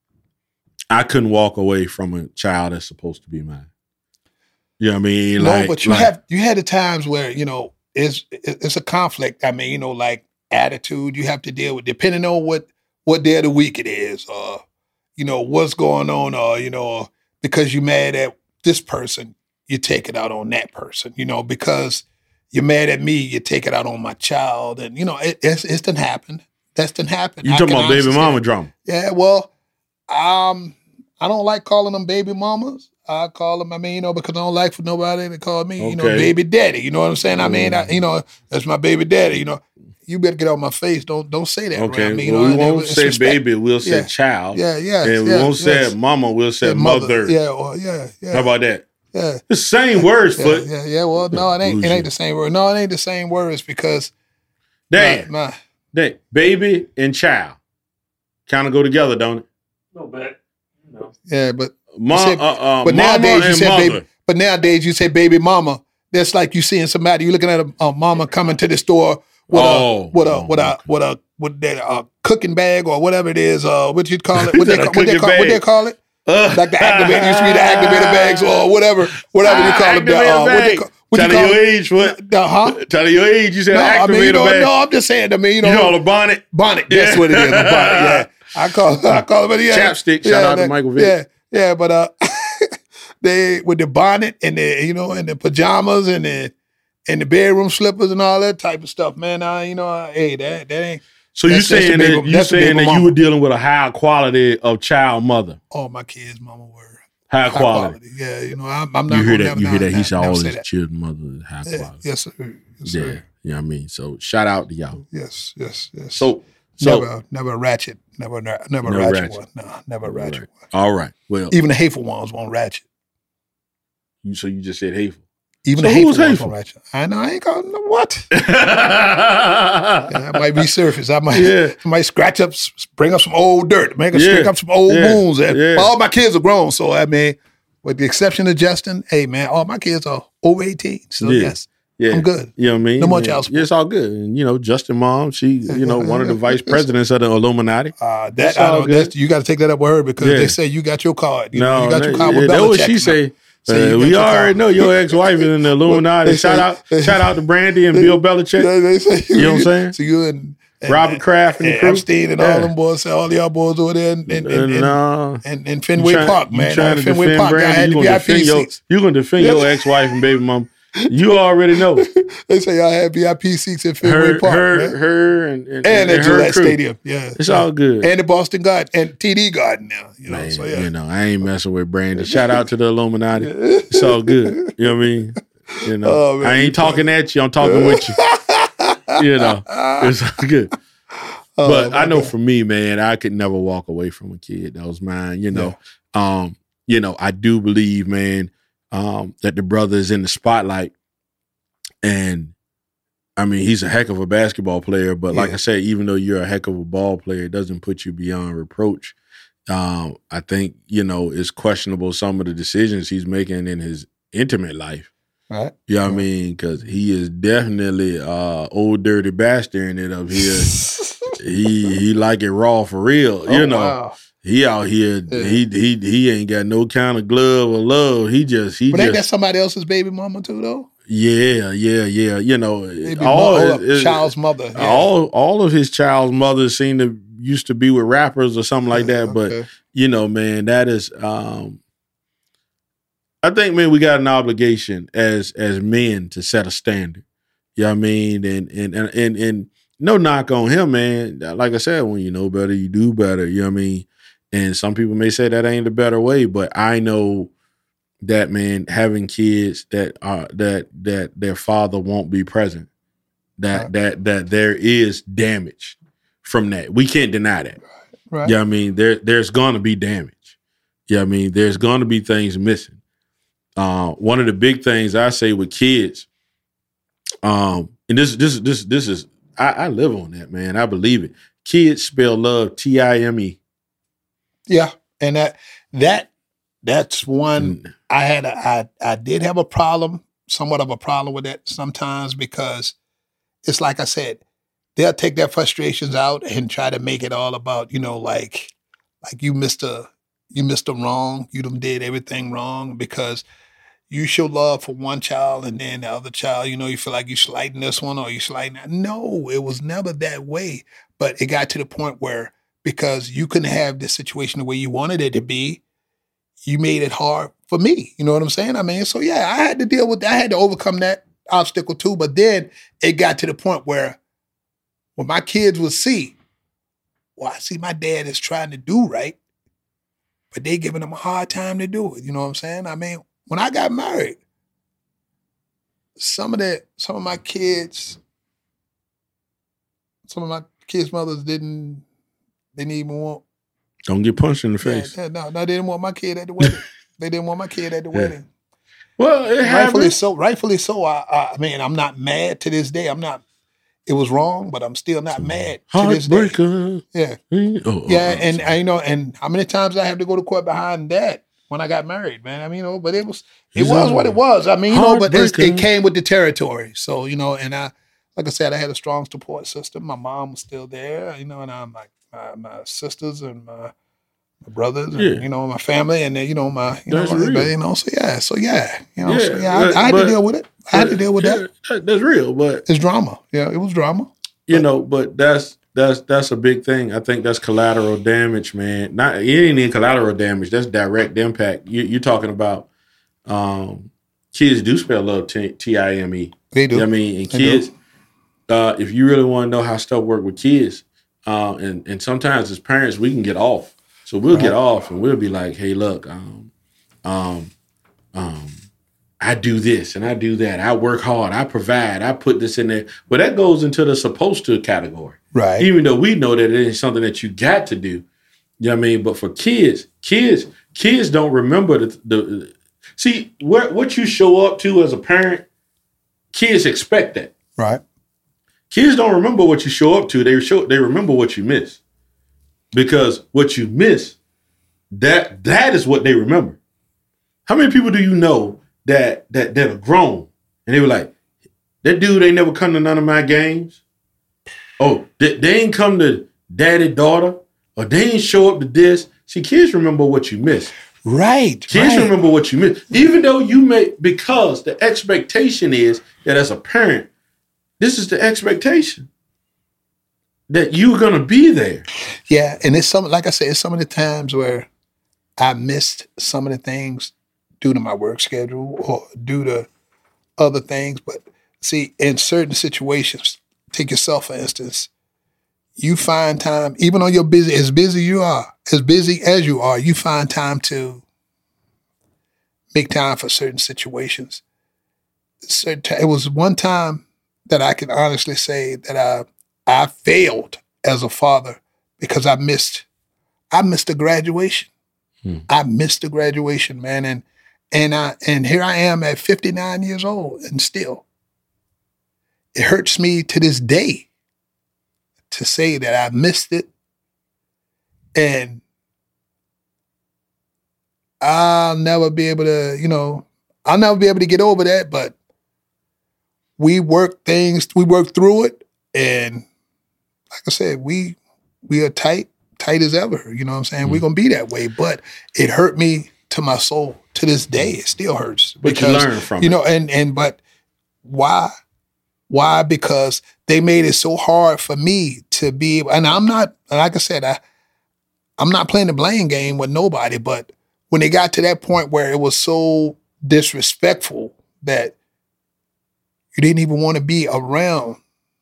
B: I couldn't walk away from a child that's supposed to be mine. You know what I mean?
A: No,
B: Like,
A: but you
B: like,
A: have you had the times where you know it's it's a conflict. I mean, you know, like attitude you have to deal with depending on what what day of the week it is, or you know what's going on, or you know because you're mad at this person, you take it out on that person. You know because you're mad at me, you take it out on my child, and you know it, it's it's done happened. That's done happened.
B: You
A: I
B: talking
A: can
B: about baby
A: honestly
B: mama
A: say-
B: drama?
A: Yeah, well, um, I don't like calling them baby mamas. I call them, I mean, you know, because I don't like for nobody to call me, you know,
B: Okay.
A: baby daddy. You know what I'm saying? I mean, I, you know, that's my baby daddy. You know, you better get out my face. Don't don't say that.
B: Okay,
A: around me, you
B: well,
A: know,
B: we
A: and
B: won't
A: it's
B: say
A: respect.
B: baby, we'll say
A: Yeah.
B: child.
A: Yeah, yeah,
B: And we
A: yeah,
B: won't say
A: yes.
B: mama, we'll say
A: Yeah,
B: mother.
A: Yeah, well, yeah, yeah.
B: How about that?
A: yeah,
B: The same words,
A: yeah,
B: foot.
A: yeah, yeah. Well, no, it ain't. It ain't the same word. No, it ain't the same words because
B: Damn.
A: my, my
B: Damn. Baby and child kind of go together, don't it?
C: No bet. No.
A: yeah, but
B: Mom,
A: said-
B: uh, uh,
A: but
B: mama
A: nowadays you
B: and
A: say
B: mother.
A: baby. But nowadays you say baby mama. That's like you seeing somebody. You looking at a, a mama coming to the store with
B: Oh.
A: a with a
B: Oh,
A: with a
B: okay.
A: with a with that uh, cooking bag or whatever it is. Uh, what you call it? What
B: Is
A: they
B: that a
A: call, what they
B: cooking
A: call what they
B: bag?
A: call it?
B: Uh,
A: Like the activator used to be the activator bags or whatever whatever you call it. The,
B: Activator
A: uh, what they
B: bag.
A: call, what you
B: Tell
A: call
B: your
A: it?
B: age, what?
A: The, huh?
B: Tell your age. You said
A: No, I
B: activator
A: mean you know
B: bag.
A: no. I'm just saying. I mean you know,
B: You know the bonnet.
A: bonnet. That's what it is. A bonnet. Yeah, I call I call it. But yeah,
B: Chapstick. Shout
A: yeah,
B: out to
A: that-
B: Michael Vick.
A: Yeah, yeah, but uh, they with the bonnet and the you know and the pajamas and the and the bedroom slippers and all that type of stuff, man. I you know, I, hey, that that ain't.
B: So you
A: That's- that's
B: saying
A: the
B: that
A: baby-
B: you
A: that's the
B: saying
A: baby
B: that you
A: mama.
B: were dealing with a high quality of child mother,
A: All my kids, mama were
B: high,
A: high
B: quality.
A: quality. Yeah, you know, I'm, I'm not.
B: You hear
A: gonna
B: that?
A: never-
B: You hear
A: nah,
B: that? He
A: nah,
B: said
A: never
B: all
A: say
B: his
A: that.
B: children mother is high
A: Yeah,
B: quality.
A: yes, sir. Yes,
B: Yeah,
A: sir.
B: you know what I mean. So shout out to y'all.
A: Yes, yes, yes.
B: So so
A: never, never ratchet, never, never,
B: No
A: ratchet,
B: ratchet.
A: one. No, never ratchet one.
B: all right. Well,
A: Even the hateful ones won't ratchet.
B: you so you just said hateful.
A: Even
B: So
A: the hateful
B: who's
A: ones
B: hateful?
A: won't ratchet. I know. I ain't calling them what.
B: yeah.
A: Yeah, I might resurface. I might,
B: Yeah.
A: I might scratch up, s- bring up some old dirt, make us
B: Yeah.
A: scratch up some old
B: Yeah.
A: wounds. And
B: Yeah.
A: all my kids are grown, so I mean, with the exception of Justin, hey man, all my kids are over eighteen. So
B: Yeah.
A: yes,
B: Yeah.
A: I'm good.
B: You know what I mean?
A: No more
B: Yeah.
A: child support.
B: Yeah, it's all good. And you know, Justin mom, she, you know,
A: yeah,
B: one of the
A: yeah.
B: vice presidents of the Illuminati.
A: Uh,
B: That's
A: that I
B: all
A: don't.
B: good.
A: That's, you got to take that up with her because
B: Yeah.
A: they say you got your card. You know,
B: No,
A: you got your
B: that-
A: card
B: yeah,
A: with
B: that's what
A: Belichick
B: she
A: and
B: say.
A: Say
B: Uh,
A: you got
B: we
A: your
B: already
A: card.
B: know your ex-wife is in the Illuminati.
A: They
B: shout
A: say-
B: out,
A: they-
B: shout out to Brandy and Bill Belichick.
A: They, they say
B: You know what I'm saying?
A: So you and, and
B: Robert Kraft and the
A: and
B: crew.
A: Epstein and
B: Yeah.
A: all them boys, say all y'all boys over there in, in, in, in,
B: no.
A: in, in Fenway
B: You try-
A: Park,
B: you
A: man.
B: trying
A: Uh,
B: to
A: Fenway
B: defend
A: Park, y'all
B: Brandy,
A: had
B: you
A: the
B: gonna
A: V I P
B: defend your,
A: seats.
B: you gonna defend your ex-wife and baby mom. You already know.
A: They say y'all had V I P seats at Fenway
B: Her,
A: Park,
B: her,
A: man.
B: her, and, and,
A: And at
B: her
A: Gillette
B: crew.
A: Stadium, yeah.
B: It's
A: yeah.
B: all good.
A: And the Boston Garden and T D Garden now, you know.
B: Man,
A: so yeah,
B: you know, I ain't messing with Brandy. Shout out to the Illuminati. It's all good. You know what I mean? You know,
A: Oh, man,
B: I
A: you
B: ain't talking at you. I'm talking with you. You know, it's all good. But I know
A: God.
B: for me, man, I could never walk away from a kid that was mine. You know, yeah. um, you know, I do believe, man, um, that the brother is in the spotlight, and I mean, he's a heck of a basketball player. But like yeah. I said, even though you're a heck of a ball player, it doesn't put you beyond reproach. Um, I think you know it's questionable some of the decisions he's making in his intimate life.
A: Right.
B: You know what
A: right.
B: I mean? Because he is definitely uh, old dirty bastard in it up here. he he like it raw for real.
A: Oh,
B: you know,
A: wow.
B: he out here. Yeah. He he he ain't got no kind of glove or love. He just he
A: but
B: just.
A: But ain't that somebody else's baby mama too though?
B: Yeah, yeah, yeah. You know,
A: Maybe
B: all
A: mo-
B: his,
A: child's mother. Yeah.
B: All all of his child's mothers seem to used to be with rappers or something like that. Yeah, okay. But you know, man, that is. Um, I think, man, we got an obligation as as men to set a standard. You know what I mean? And and and and, and no knock on him, man. Like I said, when you know better, you do better. You know what I mean? And some people may say that ain't the better way, but I know that, man, having kids that are that that their father won't be present, that right. that that there is damage from that. We can't deny that.
A: Right.
B: You know what I mean? There there's gonna be damage. You know what I mean? There's gonna be things missing. Uh, one of the big things I say with kids, um, and this this this this is I, I live on that, man. I believe it. Kids spell love T I M E.
A: Yeah, and that that that's one mm. I had. A, I I did have a problem, somewhat of a problem with that sometimes because it's like I said, they'll take their frustrations out and try to make it all about you know like like you missed a you missed a wrong, you done did everything wrong because. You show love for one child and then the other child, you know, you feel like you're slighting this one or you're slighting that. No, it was never that way. But it got to the point where because you couldn't have this situation the way you wanted it to be, you made it hard for me. You know what I'm saying? I mean, so yeah, I had to deal with that. I had to overcome that obstacle too. But then it got to the point where when my kids would see, well, I see my dad is trying to do right, but they giving him a hard time to do it. You know what I'm saying? I mean, when I got married, some of the some of my kids, some of my kids' mothers didn't didn't even want.
B: Don't get punched in the face.
A: Yeah, no, no, they didn't want my kid at the wedding. They didn't want my kid at the yeah. wedding.
B: Well, it
A: rightfully
B: happens.
A: so. Rightfully so. I, I mean, I'm not mad to this day. I'm not. It was wrong, but I'm still not mad to this day.
B: Heartbreaker.
A: Yeah,
B: oh,
A: yeah,
B: oh,
A: and I, you know, and how many times I have to go to court behind that. When I got married, man, I mean, you know, but it was it
B: He's
A: was
B: a
A: what it was. I mean, you know, but it's,
B: heartbreaker.
A: it came with the territory. So, you know, and I, like I said, I had a strong support system. My mom was still there, you know, and I'm like my, my sisters and my, my brothers, and,
B: yeah.
A: you know, my family, and then you know my, you
B: that's
A: know,
B: real.
A: you know, so yeah, so yeah, you know,
B: yeah,
A: so yeah, I, I had
B: but,
A: to deal with it. I had to deal with
B: yeah,
A: that.
B: that. That's real, but
A: it's drama. Yeah, it was drama.
B: You
A: but,
B: know, but that's. That's that's a big thing. I think that's collateral damage, man. Not it ain't even collateral damage. That's direct impact. You, you're talking about um, kids do spell love T I M E.
A: They do.
B: You know what I mean, and kids, uh, if you really want to know how stuff work with kids, uh, and and sometimes as parents we can get off. So we'll right. get off and we'll be like, hey, look, um, um, um. I do this and I do that. I work hard. I provide. I put this in there. Well, that goes into the supposed to category.
A: Right.
B: Even though we know that it ain't something that you got to do. You know what I mean? But for kids, kids, kids don't remember the, the see, where, what you show up to as a parent, kids expect that.
A: Right.
B: Kids don't remember what you show up to. They show they remember what you miss. Because what you miss, that that is what they remember. How many people do you know that that that are grown and they were like, that dude ain't never come to none of my games. Oh, they, they ain't come to daddy, daughter, or they ain't show up to this. See, kids remember what you missed.
A: Right.
B: Kids
A: right.
B: remember what you missed. Even though you may, because the expectation is that as a parent, this is the expectation that you're going to be there.
A: Yeah. And it's some, like I said, it's some of the times where I missed some of the things due to my work schedule or due to other things. But see, in certain situations, take yourself, for instance, you find time, even though you're busy, as busy you are, as busy as you are, you find time to make time for certain situations. Certain, it was one time that I can honestly say that I I failed as a father because I missed, I missed the graduation. Hmm. I missed the graduation, man, and and I and here I am at fifty-nine years old, and still, it hurts me to this day to say that I missed it, and I'll never be able to, you know, I'll never be able to get over that. But we work things, we work through it, and like I said, we we are tight. tight as ever, you know what I'm saying? Mm. We're going to be that way, but it hurt me to my soul. To this day, it still hurts.
B: But because, you learn from
A: you know,
B: it.
A: and, and, but why? Why? Because they made it so hard for me to be, and I'm not, like I said, I, I'm not playing the blame game with nobody, but when they got to that point where it was so disrespectful that you didn't even want to be around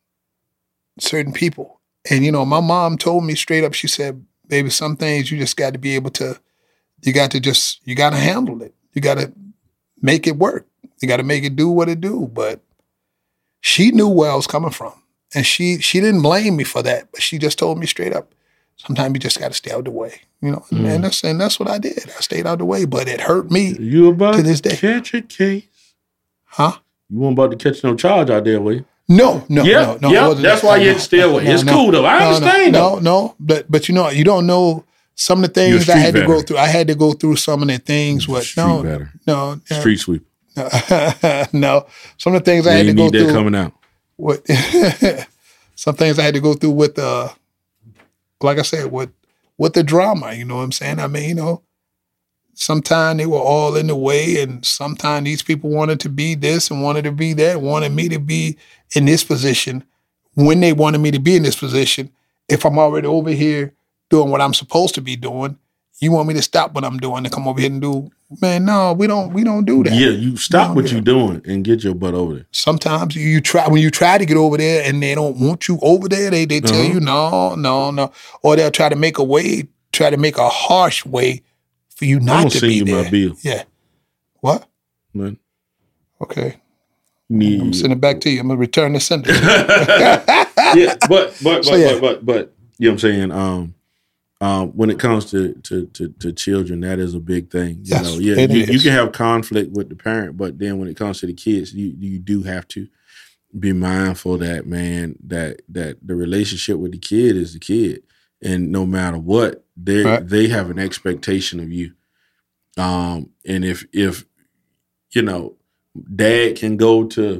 A: certain people. And, you know, my mom told me straight up, she said, baby, some things you just got to be able to, you got to just, you got to handle it. You got to make it work. You got to make it do what it do. But she knew where I was coming from. And she she didn't blame me for that. But she just told me straight up, sometimes you just got to stay out of the way. You know, mm. and, that's, and that's what I did. I stayed out of the way. But it hurt me
B: you about
A: to this day.
B: Catch a case.
A: Huh?
B: You weren't about to catch no charge out there, were you?
A: No, no,
B: yep,
A: no, no.
B: Yep, that's why you had to stay away. No, it's no, cool though. I
A: no,
B: understand
A: no,
B: though.
A: No, no, but but you know, you don't know some of the things I had veteran. to go through. I had to go through some of the things with
B: street
A: no,
B: veteran.
A: no, no,
B: street sweep.
A: No, no, some of the things
B: you
A: I had to go
B: need
A: through.
B: That coming out.
A: What? Some things I had to go through with, uh, like I said, with with the drama. You know what I'm saying? I mean, you know. Sometimes they were all in the way, and sometimes these people wanted to be this and wanted to be that, wanted me to be in this position when they wanted me to be in this position. If I'm already over here doing what I'm supposed to be doing, you want me to stop what I'm doing and come over here and do, man, no, we don't we don't do that.
B: Yeah, you stop what you're doing and get your butt over there.
A: Sometimes you try, when you try to get over there and they don't want you over there, they, they tell uh-huh. you, no, no, no. Or they'll try to make a way, try to make a harsh way for you not
B: I'm
A: to
B: send
A: be
B: you
A: there.
B: My bill.
A: Yeah. What?
B: Man.
A: Okay.
B: Me.
A: I'm sending it back to you. I'm gonna return the sender.
B: yeah, but but but,
A: so, yeah.
B: but but but you know what I'm saying? Um, um, when it comes to, to to to children, that is a big thing. You
A: yes,
B: know, yeah, you, you can have conflict with the parent, but then when it comes to the kids, you you do have to be mindful that man that that the relationship with the kid is the kid, and no matter what, they right. they have an expectation of you. Um, and if if you know, dad can go to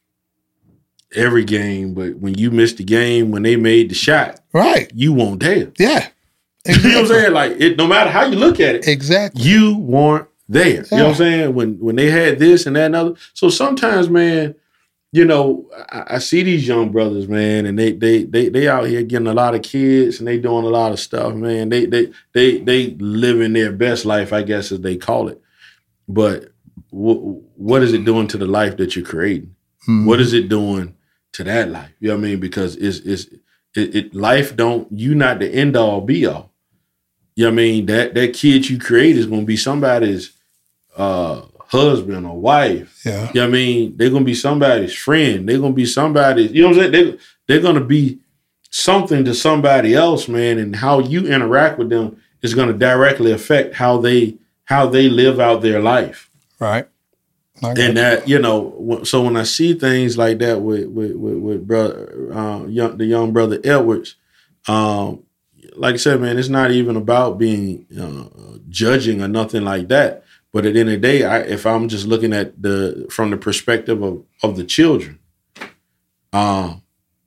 B: every game, but when you missed the game when they made the shot,
A: right,
B: you weren't there.
A: Yeah,
B: exactly. You know what I'm saying? Like it, no matter how you look at it,
A: exactly,
B: you weren't there. Yeah. You know what I'm saying? When when they had this and that and other. So sometimes, man, you know, I, I see these young brothers, man, and they they they they out here getting a lot of kids and they doing a lot of stuff, man. They they they they living their best life, I guess, as they call it. But w- what is it doing to the life that you're creating? Mm-hmm. What is it doing to that life? You know what I mean? Because it's it's it, it life don't you not the end all be all. You know what I mean? That that kid you create is gonna be somebody's uh husband or wife.
A: Yeah.
B: You know what I mean? They're gonna be somebody's friend. They're gonna be somebody's, you know what I'm saying? They they're gonna be something to somebody else, man. And how you interact with them is gonna directly affect how they how they live out their life.
A: Right.
B: And that, you know, so when I see things like that with with with, with brother, uh, young, the young brother Edwards, um, like I said, man, it's not even about being uh, judging or nothing like that. But at the end of the day, I, if I'm just looking at the from the perspective of of the children, um,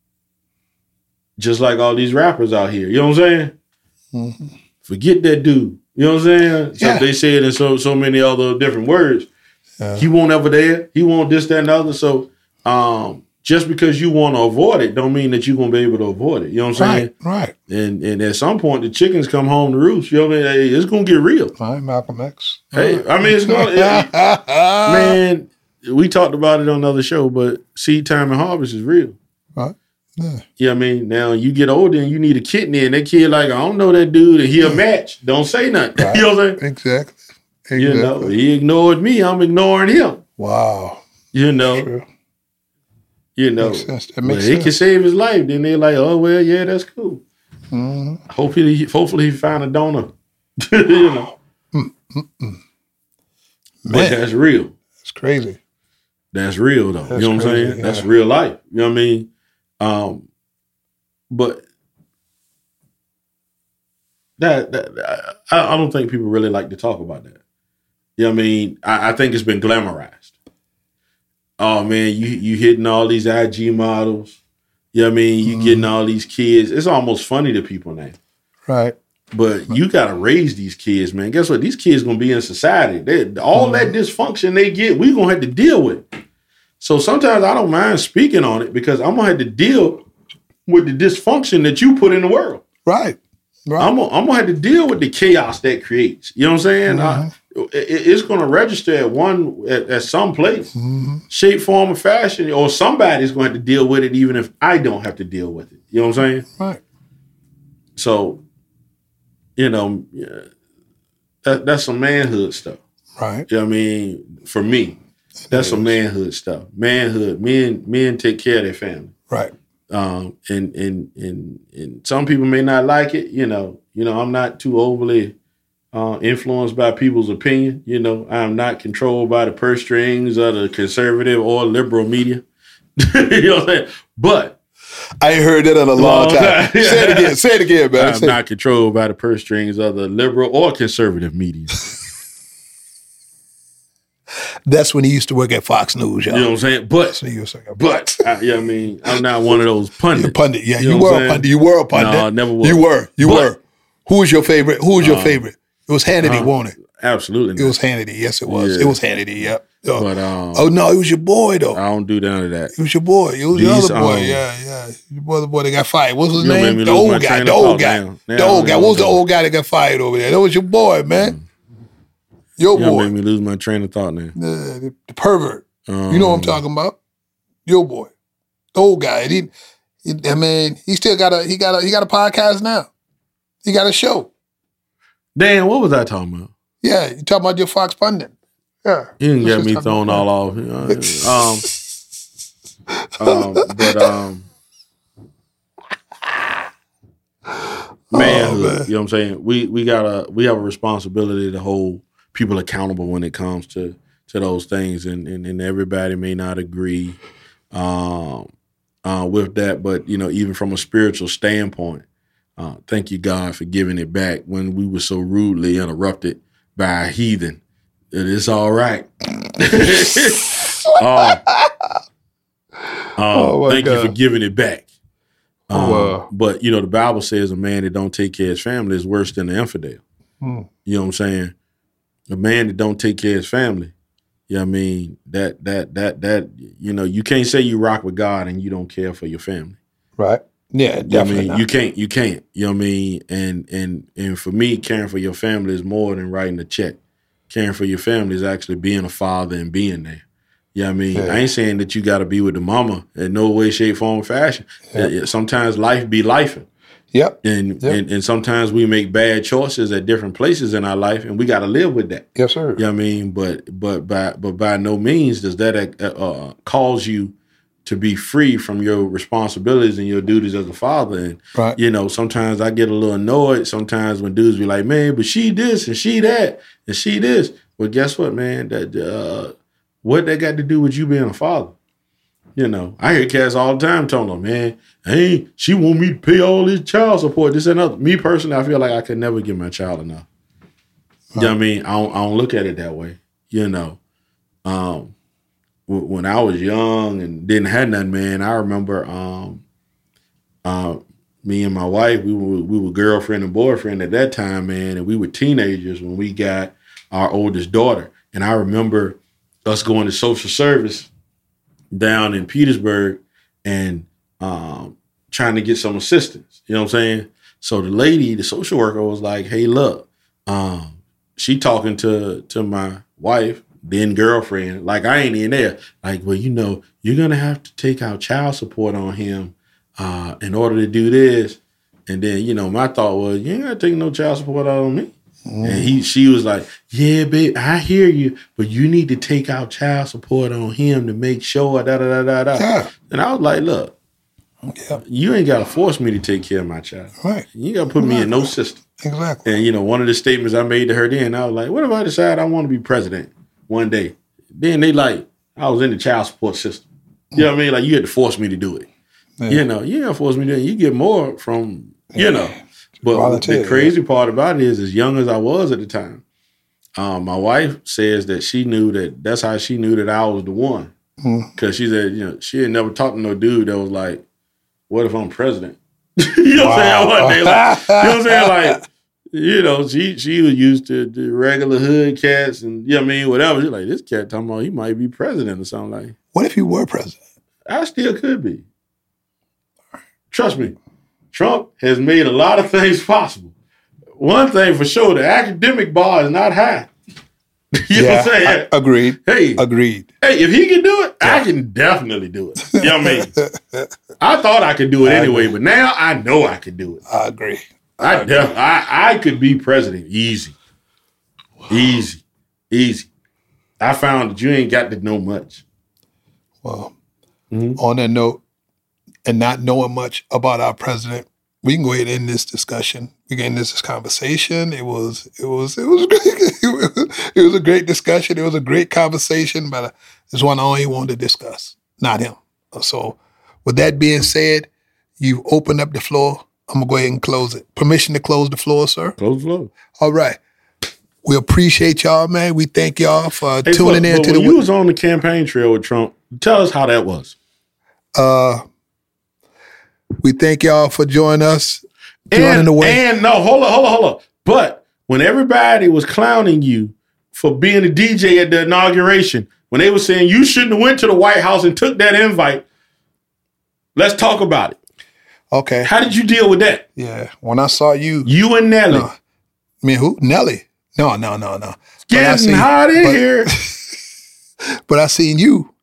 B: just like all these rappers out here, you know what I'm saying? Mm-hmm. Forget that dude. You know what I'm saying? So yeah. They say it in so so many other different words. Yeah. He won't ever there. He won't this, that, and the other. So um, just because you want to avoid it, don't mean that you're gonna be able to avoid it. You know what I'm saying?
A: Right. Right.
B: And and at some point, the chickens come home to roost. You know what I mean? Hey, it's gonna get real.
A: All right, Malcolm X.
B: Hey,
A: right.
B: I mean, it's gonna. It, man, we talked about it on another show, but seed time and harvest is real.
A: Right. Yeah.
B: You know what I mean? Now you get older and you need a kidney, and that kid like, I don't know that dude, and he'll match. Don't say nothing. Right. You know what I'm saying?
A: Exactly. Exactly.
B: You know, he ignored me. I'm ignoring him.
A: Wow.
B: You know.
A: True.
B: You know,
A: Makes sense. That
B: but
A: makes
B: it
A: sense.
B: can save his life. Then they're like, oh well, yeah, that's cool.
A: Mm-hmm.
B: Hopefully, hopefully he find a donor. You know,
A: Mm-mm.
B: but
A: Man,
B: that's real.
A: it's crazy.
B: That's real though.
A: That's
B: you know what
A: crazy,
B: I'm saying?
A: yeah.
B: That's real life. You know what I mean? Um, but that, that I, I don't think people really like to talk about that. You know what I mean? I, I think it's been glamorized. Oh man, you you hitting all these I G models. You know what I mean? You
A: Mhm.
B: getting all these kids. It's almost funny to people now.
A: Right.
B: But you gotta raise these kids, man. Guess what? These kids gonna be in society. They, all that dysfunction they get, we gonna have to deal with. So sometimes I don't mind speaking on it because I'm gonna have to deal with the dysfunction that you put in the world.
A: Right. Right.
B: I'm gonna, I'm gonna have to deal with the chaos that creates. You know what I'm saying? I, it, it's gonna register at one at, at some place,
A: Mhm.
B: shape, form, or fashion, or somebody's gonna have to deal with it, even if I don't have to deal with it. You know what I'm saying?
A: Right.
B: So, you know, yeah, that, that's some manhood stuff.
A: Right.
B: You know what I mean? For me, that's some manhood stuff. Manhood, men, men take care of their family.
A: Right.
B: Um, and and and and some people may not like it. You know, you know, I'm not too overly uh, influenced by people's opinion. You know, I'm not controlled by the purse strings of the conservative or liberal media. You know what I'm saying? But
A: I ain't heard that in a long,
B: Long
A: time.
B: time.
A: Say it again. Say it again, man.
B: I'm
A: Say
B: not controlled by the purse strings of the liberal or conservative media.
A: That's when he used to work at Fox News, y'all.
B: You know what I'm saying? But
A: That's when he used to work at
B: but I, yeah, I mean, I'm not one of those pundits.
A: You're a pundit. Yeah,
B: You
A: you,
B: know what
A: were
B: I'm
A: a
B: saying?
A: pundit. You were a pundit.
B: No, I never was.
A: You were. You
B: But-
A: were. Who was your favorite? Who was your
B: Uh,
A: favorite? It was Hannity,
B: uh,
A: wasn't it?
B: Absolutely.
A: It was Hannity. Yes, it was.
B: Yeah.
A: It was Hannity. Yep. Oh.
B: But um,
A: oh no, it was your boy though.
B: I don't do none of that.
A: It was your boy. It was
B: These,
A: your other boy.
B: um,
A: yeah, yeah. Your other boy that got fired. What was his
B: You made
A: name?
B: me
A: The
B: lose my
A: old guy.
B: train
A: The
B: of
A: old
B: thought
A: guy.
B: now. Now
A: The
B: I
A: old
B: don't
A: guy.
B: know
A: What was the
B: what-
A: old guy that got fired over there? That was your boy, man. Your
B: You
A: boy.
B: made me lose my train of thought now.
A: The, the, the pervert.
B: Um,
A: You know what I'm talking about? Your boy. The old guy. He, he, I mean, he still got a he got a he got a podcast now. He got a show.
B: Dan, what was I talking about?
A: Yeah, you talking about your Fox pundit. Yeah.
B: You didn't
A: That's
B: get me
A: what
B: thrown
A: I'm
B: all off. Um, um, but um, manhood.
A: man.
B: You know what I'm saying? We we got a we have a responsibility to hold people accountable when it comes to to those things, and and, and everybody may not agree um, uh, with that, but you know, even from a spiritual standpoint, uh, thank you God for giving it back when we were so rudely interrupted by a heathen. It is all right. uh,
A: Oh,
B: um,
A: my
B: thank you for
A: God.
B: giving it back.
A: Oh,
B: Um,
A: wow.
B: But you know, the Bible says a man that don't take care of his family is worse than the infidel.
A: Hmm.
B: You know what I'm saying? A man that don't take care of his family, you know what I mean? That that that that you know, you can't say you rock with God and you don't care for your family.
A: Right. Yeah,
B: You know what I
A: definitely.
B: mean?
A: not.
B: You can't you can't. You know what I mean? And and and for me, caring for your family is more than writing a check. Caring for your family is actually being a father and being there. You know what I mean?
A: Yeah.
B: I ain't saying that you got to be with the mama in no way, shape, form, or fashion.
A: Yeah.
B: Uh, Sometimes life be lifing.
A: Yep.
B: And,
A: Yep.
B: and and sometimes we make bad choices at different places in our life, and we got to live with that.
A: Yes, sir.
B: You know what I mean? But but by but by no means does that uh, uh, cause you to be free from your responsibilities and your duties as a father. And
A: Right.
B: you know, sometimes I get a little annoyed. Sometimes when dudes be like, "Man, but she this and she that and she this." Well, guess what, man? That uh, what that got to do with you being a father? You know, I hear cats all the time telling them, "Man, hey, she want me to pay all this child support, this and that." Me personally, I feel like I could never give my child enough. You know what I mean? I don't, I don't look at it that way. You know, um, w- when I was young and didn't have nothing, man, I remember um, uh, me and my wife, we were we were girlfriend and boyfriend at that time, man, and we were teenagers when we got our oldest daughter. And I remember us going to social service down in Petersburg and um, trying to get some assistance. You know what I'm saying? So the lady, the social worker, was like, "Hey, look, um, she talking to to my wife, then girlfriend. Like I ain't in there. Like, well, you know, you're gonna have to take out child support on him uh, in order to do this." And then, you know, my thought was, you ain't gotta take no child support out on me. Mm. And he, she was like, yeah, babe, I hear you, but you need to take out child support on him to make sure, da, da, da, da, da.
A: Yeah.
B: And I was like, look,
A: yeah.
B: you ain't got to force me to take care of my child.
A: Right.
B: You got to put me in no system.
A: Exactly.
B: And, you know, one of the statements I made to her then, I was like, what if I decide I want to be president one day? Then they like, I was in the child support system. You know what I mean? Like, you had to force me to do it. Yeah. You know, you ain't force me to do it. You get more from, you know. But Volunteer, the crazy yeah. part about it is, as young as I was at the time, um, my wife says that she knew that that's how she knew that I was the one. Because mm. she said, you know, she had never talked to no dude that was like, what if I'm president? you know wow. what I'm saying? Like, you know what I'm saying? Like, you know, she she was used to the regular hood cats and, you know what I mean, whatever. She's like, this cat talking about he might be president or something like.
A: What if you were president?
B: I still could be. Trust me. Trump has made a lot of things possible. One thing for sure, the academic bar is not high. you yeah, know what I'm saying?
A: I, agreed.
B: Hey,
A: agreed.
B: Hey, if he can do it, yeah. I can definitely do it. You know what I mean? I thought I could do it I anyway, agree. But now I know I can do it.
A: I agree.
B: I, I def- I I could be president easy, wow. easy, easy. I found that you ain't got to know much.
A: Well, mm-hmm. on that note, and not knowing much about our president, we can go ahead and end this discussion. We can end this conversation. It was, it was, it was, great. It was a great discussion. It was a great conversation, but it's one I only wanted to discuss, not him. So, with that being said, you've opened up the floor. I'm gonna go ahead and close it. Permission to close the floor, sir.
B: Close the floor.
A: All right. We appreciate y'all, man. We thank y'all for
B: hey,
A: tuning
B: but,
A: in
B: but
A: to
B: when
A: the.
B: You was on the campaign trail with Trump. Tell us how that was.
A: Uh. We thank y'all for joining us. Joining
B: and,
A: the way.
B: And no, hold on, hold on, hold on. But when everybody was clowning you for being a D J at the inauguration, when they were saying you shouldn't have went to the White House and took that invite, let's talk about it.
A: Okay.
B: How did you deal with that?
A: Yeah. When I saw you.
B: You and Nelly.
A: No. I mean, who? Nelly. No, no, no, no.
B: It's getting seen, hot in
A: but,
B: here.
A: But I seen you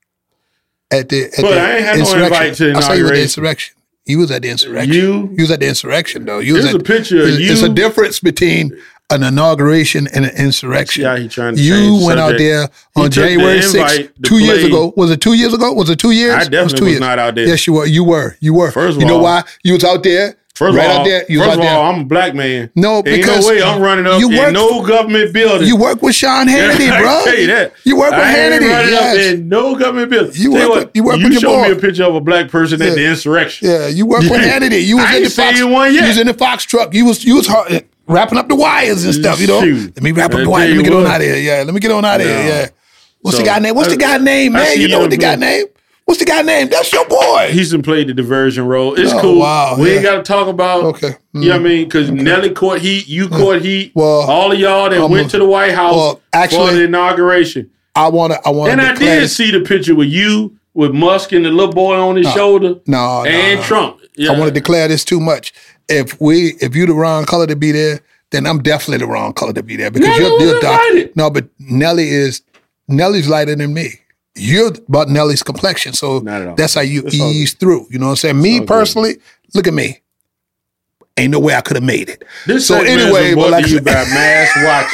A: at the at
B: but
A: the
B: I ain't had no invite to the inauguration.
A: I saw you at the insurrection. You was at the insurrection.
B: You,
A: you was at the insurrection, though. You was
B: There's
A: at,
B: a picture of you.
A: It's a difference between an inauguration and an insurrection.
B: Yeah, he trying to
A: You went
B: subject.
A: out there
B: he
A: on January
B: the
A: sixth, two years ago. Was it two years ago? Was it two years?
B: I definitely
A: it was, two
B: was
A: years.
B: not out there.
A: Yes, you were. You were. You were.
B: First of
A: you
B: all,
A: know why? You was out there.
B: First
A: right
B: of all,
A: out there. You was
B: first
A: out
B: of all,
A: there.
B: I'm a black man.
A: No, because
B: ain't no way I'm running up
A: you
B: in
A: work,
B: no government building.
A: You work with Sean Hannity,
B: I
A: bro.
B: tell you that.
A: You work with
B: I
A: Hannity.
B: Ain't running
A: yes.
B: up in no government building.
A: You
B: tell
A: work.
B: you
A: With, you work
B: you
A: with your
B: showed
A: boy.
B: me a picture of a black person
A: yeah.
B: at the insurrection.
A: Yeah, you work with Hannity. You was
B: I
A: in
B: ain't
A: the Fox.
B: seen one yet.
A: You was in the Fox truck. You was you was hard, wrapping up the wires and stuff. You know.
B: Shoot.
A: Let me wrap up
B: I
A: the wires. Let me get
B: what.
A: on out of here. Yeah. Let me get on out of
B: no.
A: here. Yeah. What's
B: so,
A: the guy name? What's
B: I,
A: the guy name, man? You know what the guy name? What's the guy name? That's your boy.
B: He's been played the diversion role. It's
A: oh,
B: cool.
A: Wow,
B: we
A: yeah.
B: ain't got to talk about.
A: Okay. Mm.
B: You know what I mean? Because okay. Nelly caught heat. You caught heat.
A: Well,
B: all of y'all that
A: um,
B: went to the White House
A: well, actually,
B: for the inauguration.
A: I want to. I want.
B: And I did this. see the picture with you with Musk and the little boy on his
A: no,
B: shoulder.
A: No,
B: and
A: no,
B: Trump. Yeah.
A: I want to declare this too much. If we, if you the wrong color to be there, then I'm definitely the wrong color to be there because
B: Nelly
A: you're, you're dark.
B: Invited.
A: No, but Nelly is Nelly's lighter than me. You're about Nelly's complexion, so that's how you
B: that's
A: ease through. You know what I'm saying? Me personally, good. Look at me. Ain't no way I could have made it.
B: This
A: so anyway,
B: but
A: like
B: you buy mass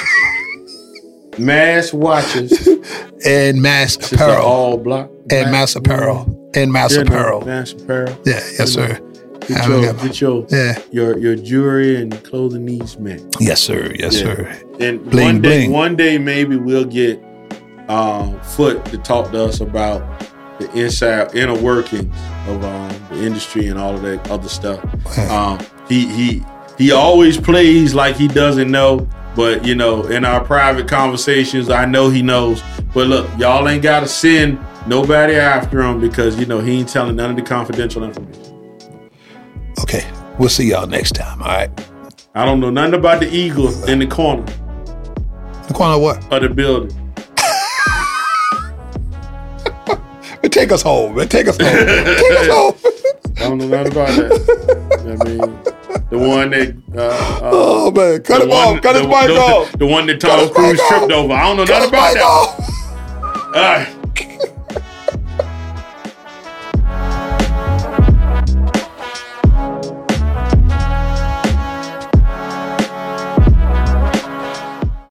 B: watches, mass watches,
A: and mass apparel,
B: all block,
A: and mass apparel, and mass
B: yeah,
A: apparel,
B: no, mass apparel.
A: Yeah, yes, sir.
B: Get your, get your,
A: yeah.
B: your your jewelry and clothing needs met.
A: Yes, sir. Yes, yeah. sir.
B: And
A: bling,
B: one day,
A: bling.
B: one day, maybe we'll get um, Foot to talk to us about the inside inner workings of um, the industry and all of that other stuff. Um, he he he always plays like he doesn't know, but you know, in our private conversations, I know he knows. But look, y'all ain't got to send nobody after him because you know he ain't telling none of the confidential information.
A: Okay, we'll see y'all next time. All right.
B: I don't know nothing about the eagle in the corner.
A: The corner of what?
B: Of the building.
A: Take us home, man. Take us home. Take us home.
B: I don't know nothing about that. I mean, the one that. Uh, uh,
A: oh, man. Cut him
B: one,
A: off. Cut
B: the,
A: his mic
B: the,
A: off.
B: The, the one that Tom Cruise tripped over. I don't know
A: Cut
B: nothing about that.
A: Off.
B: All right.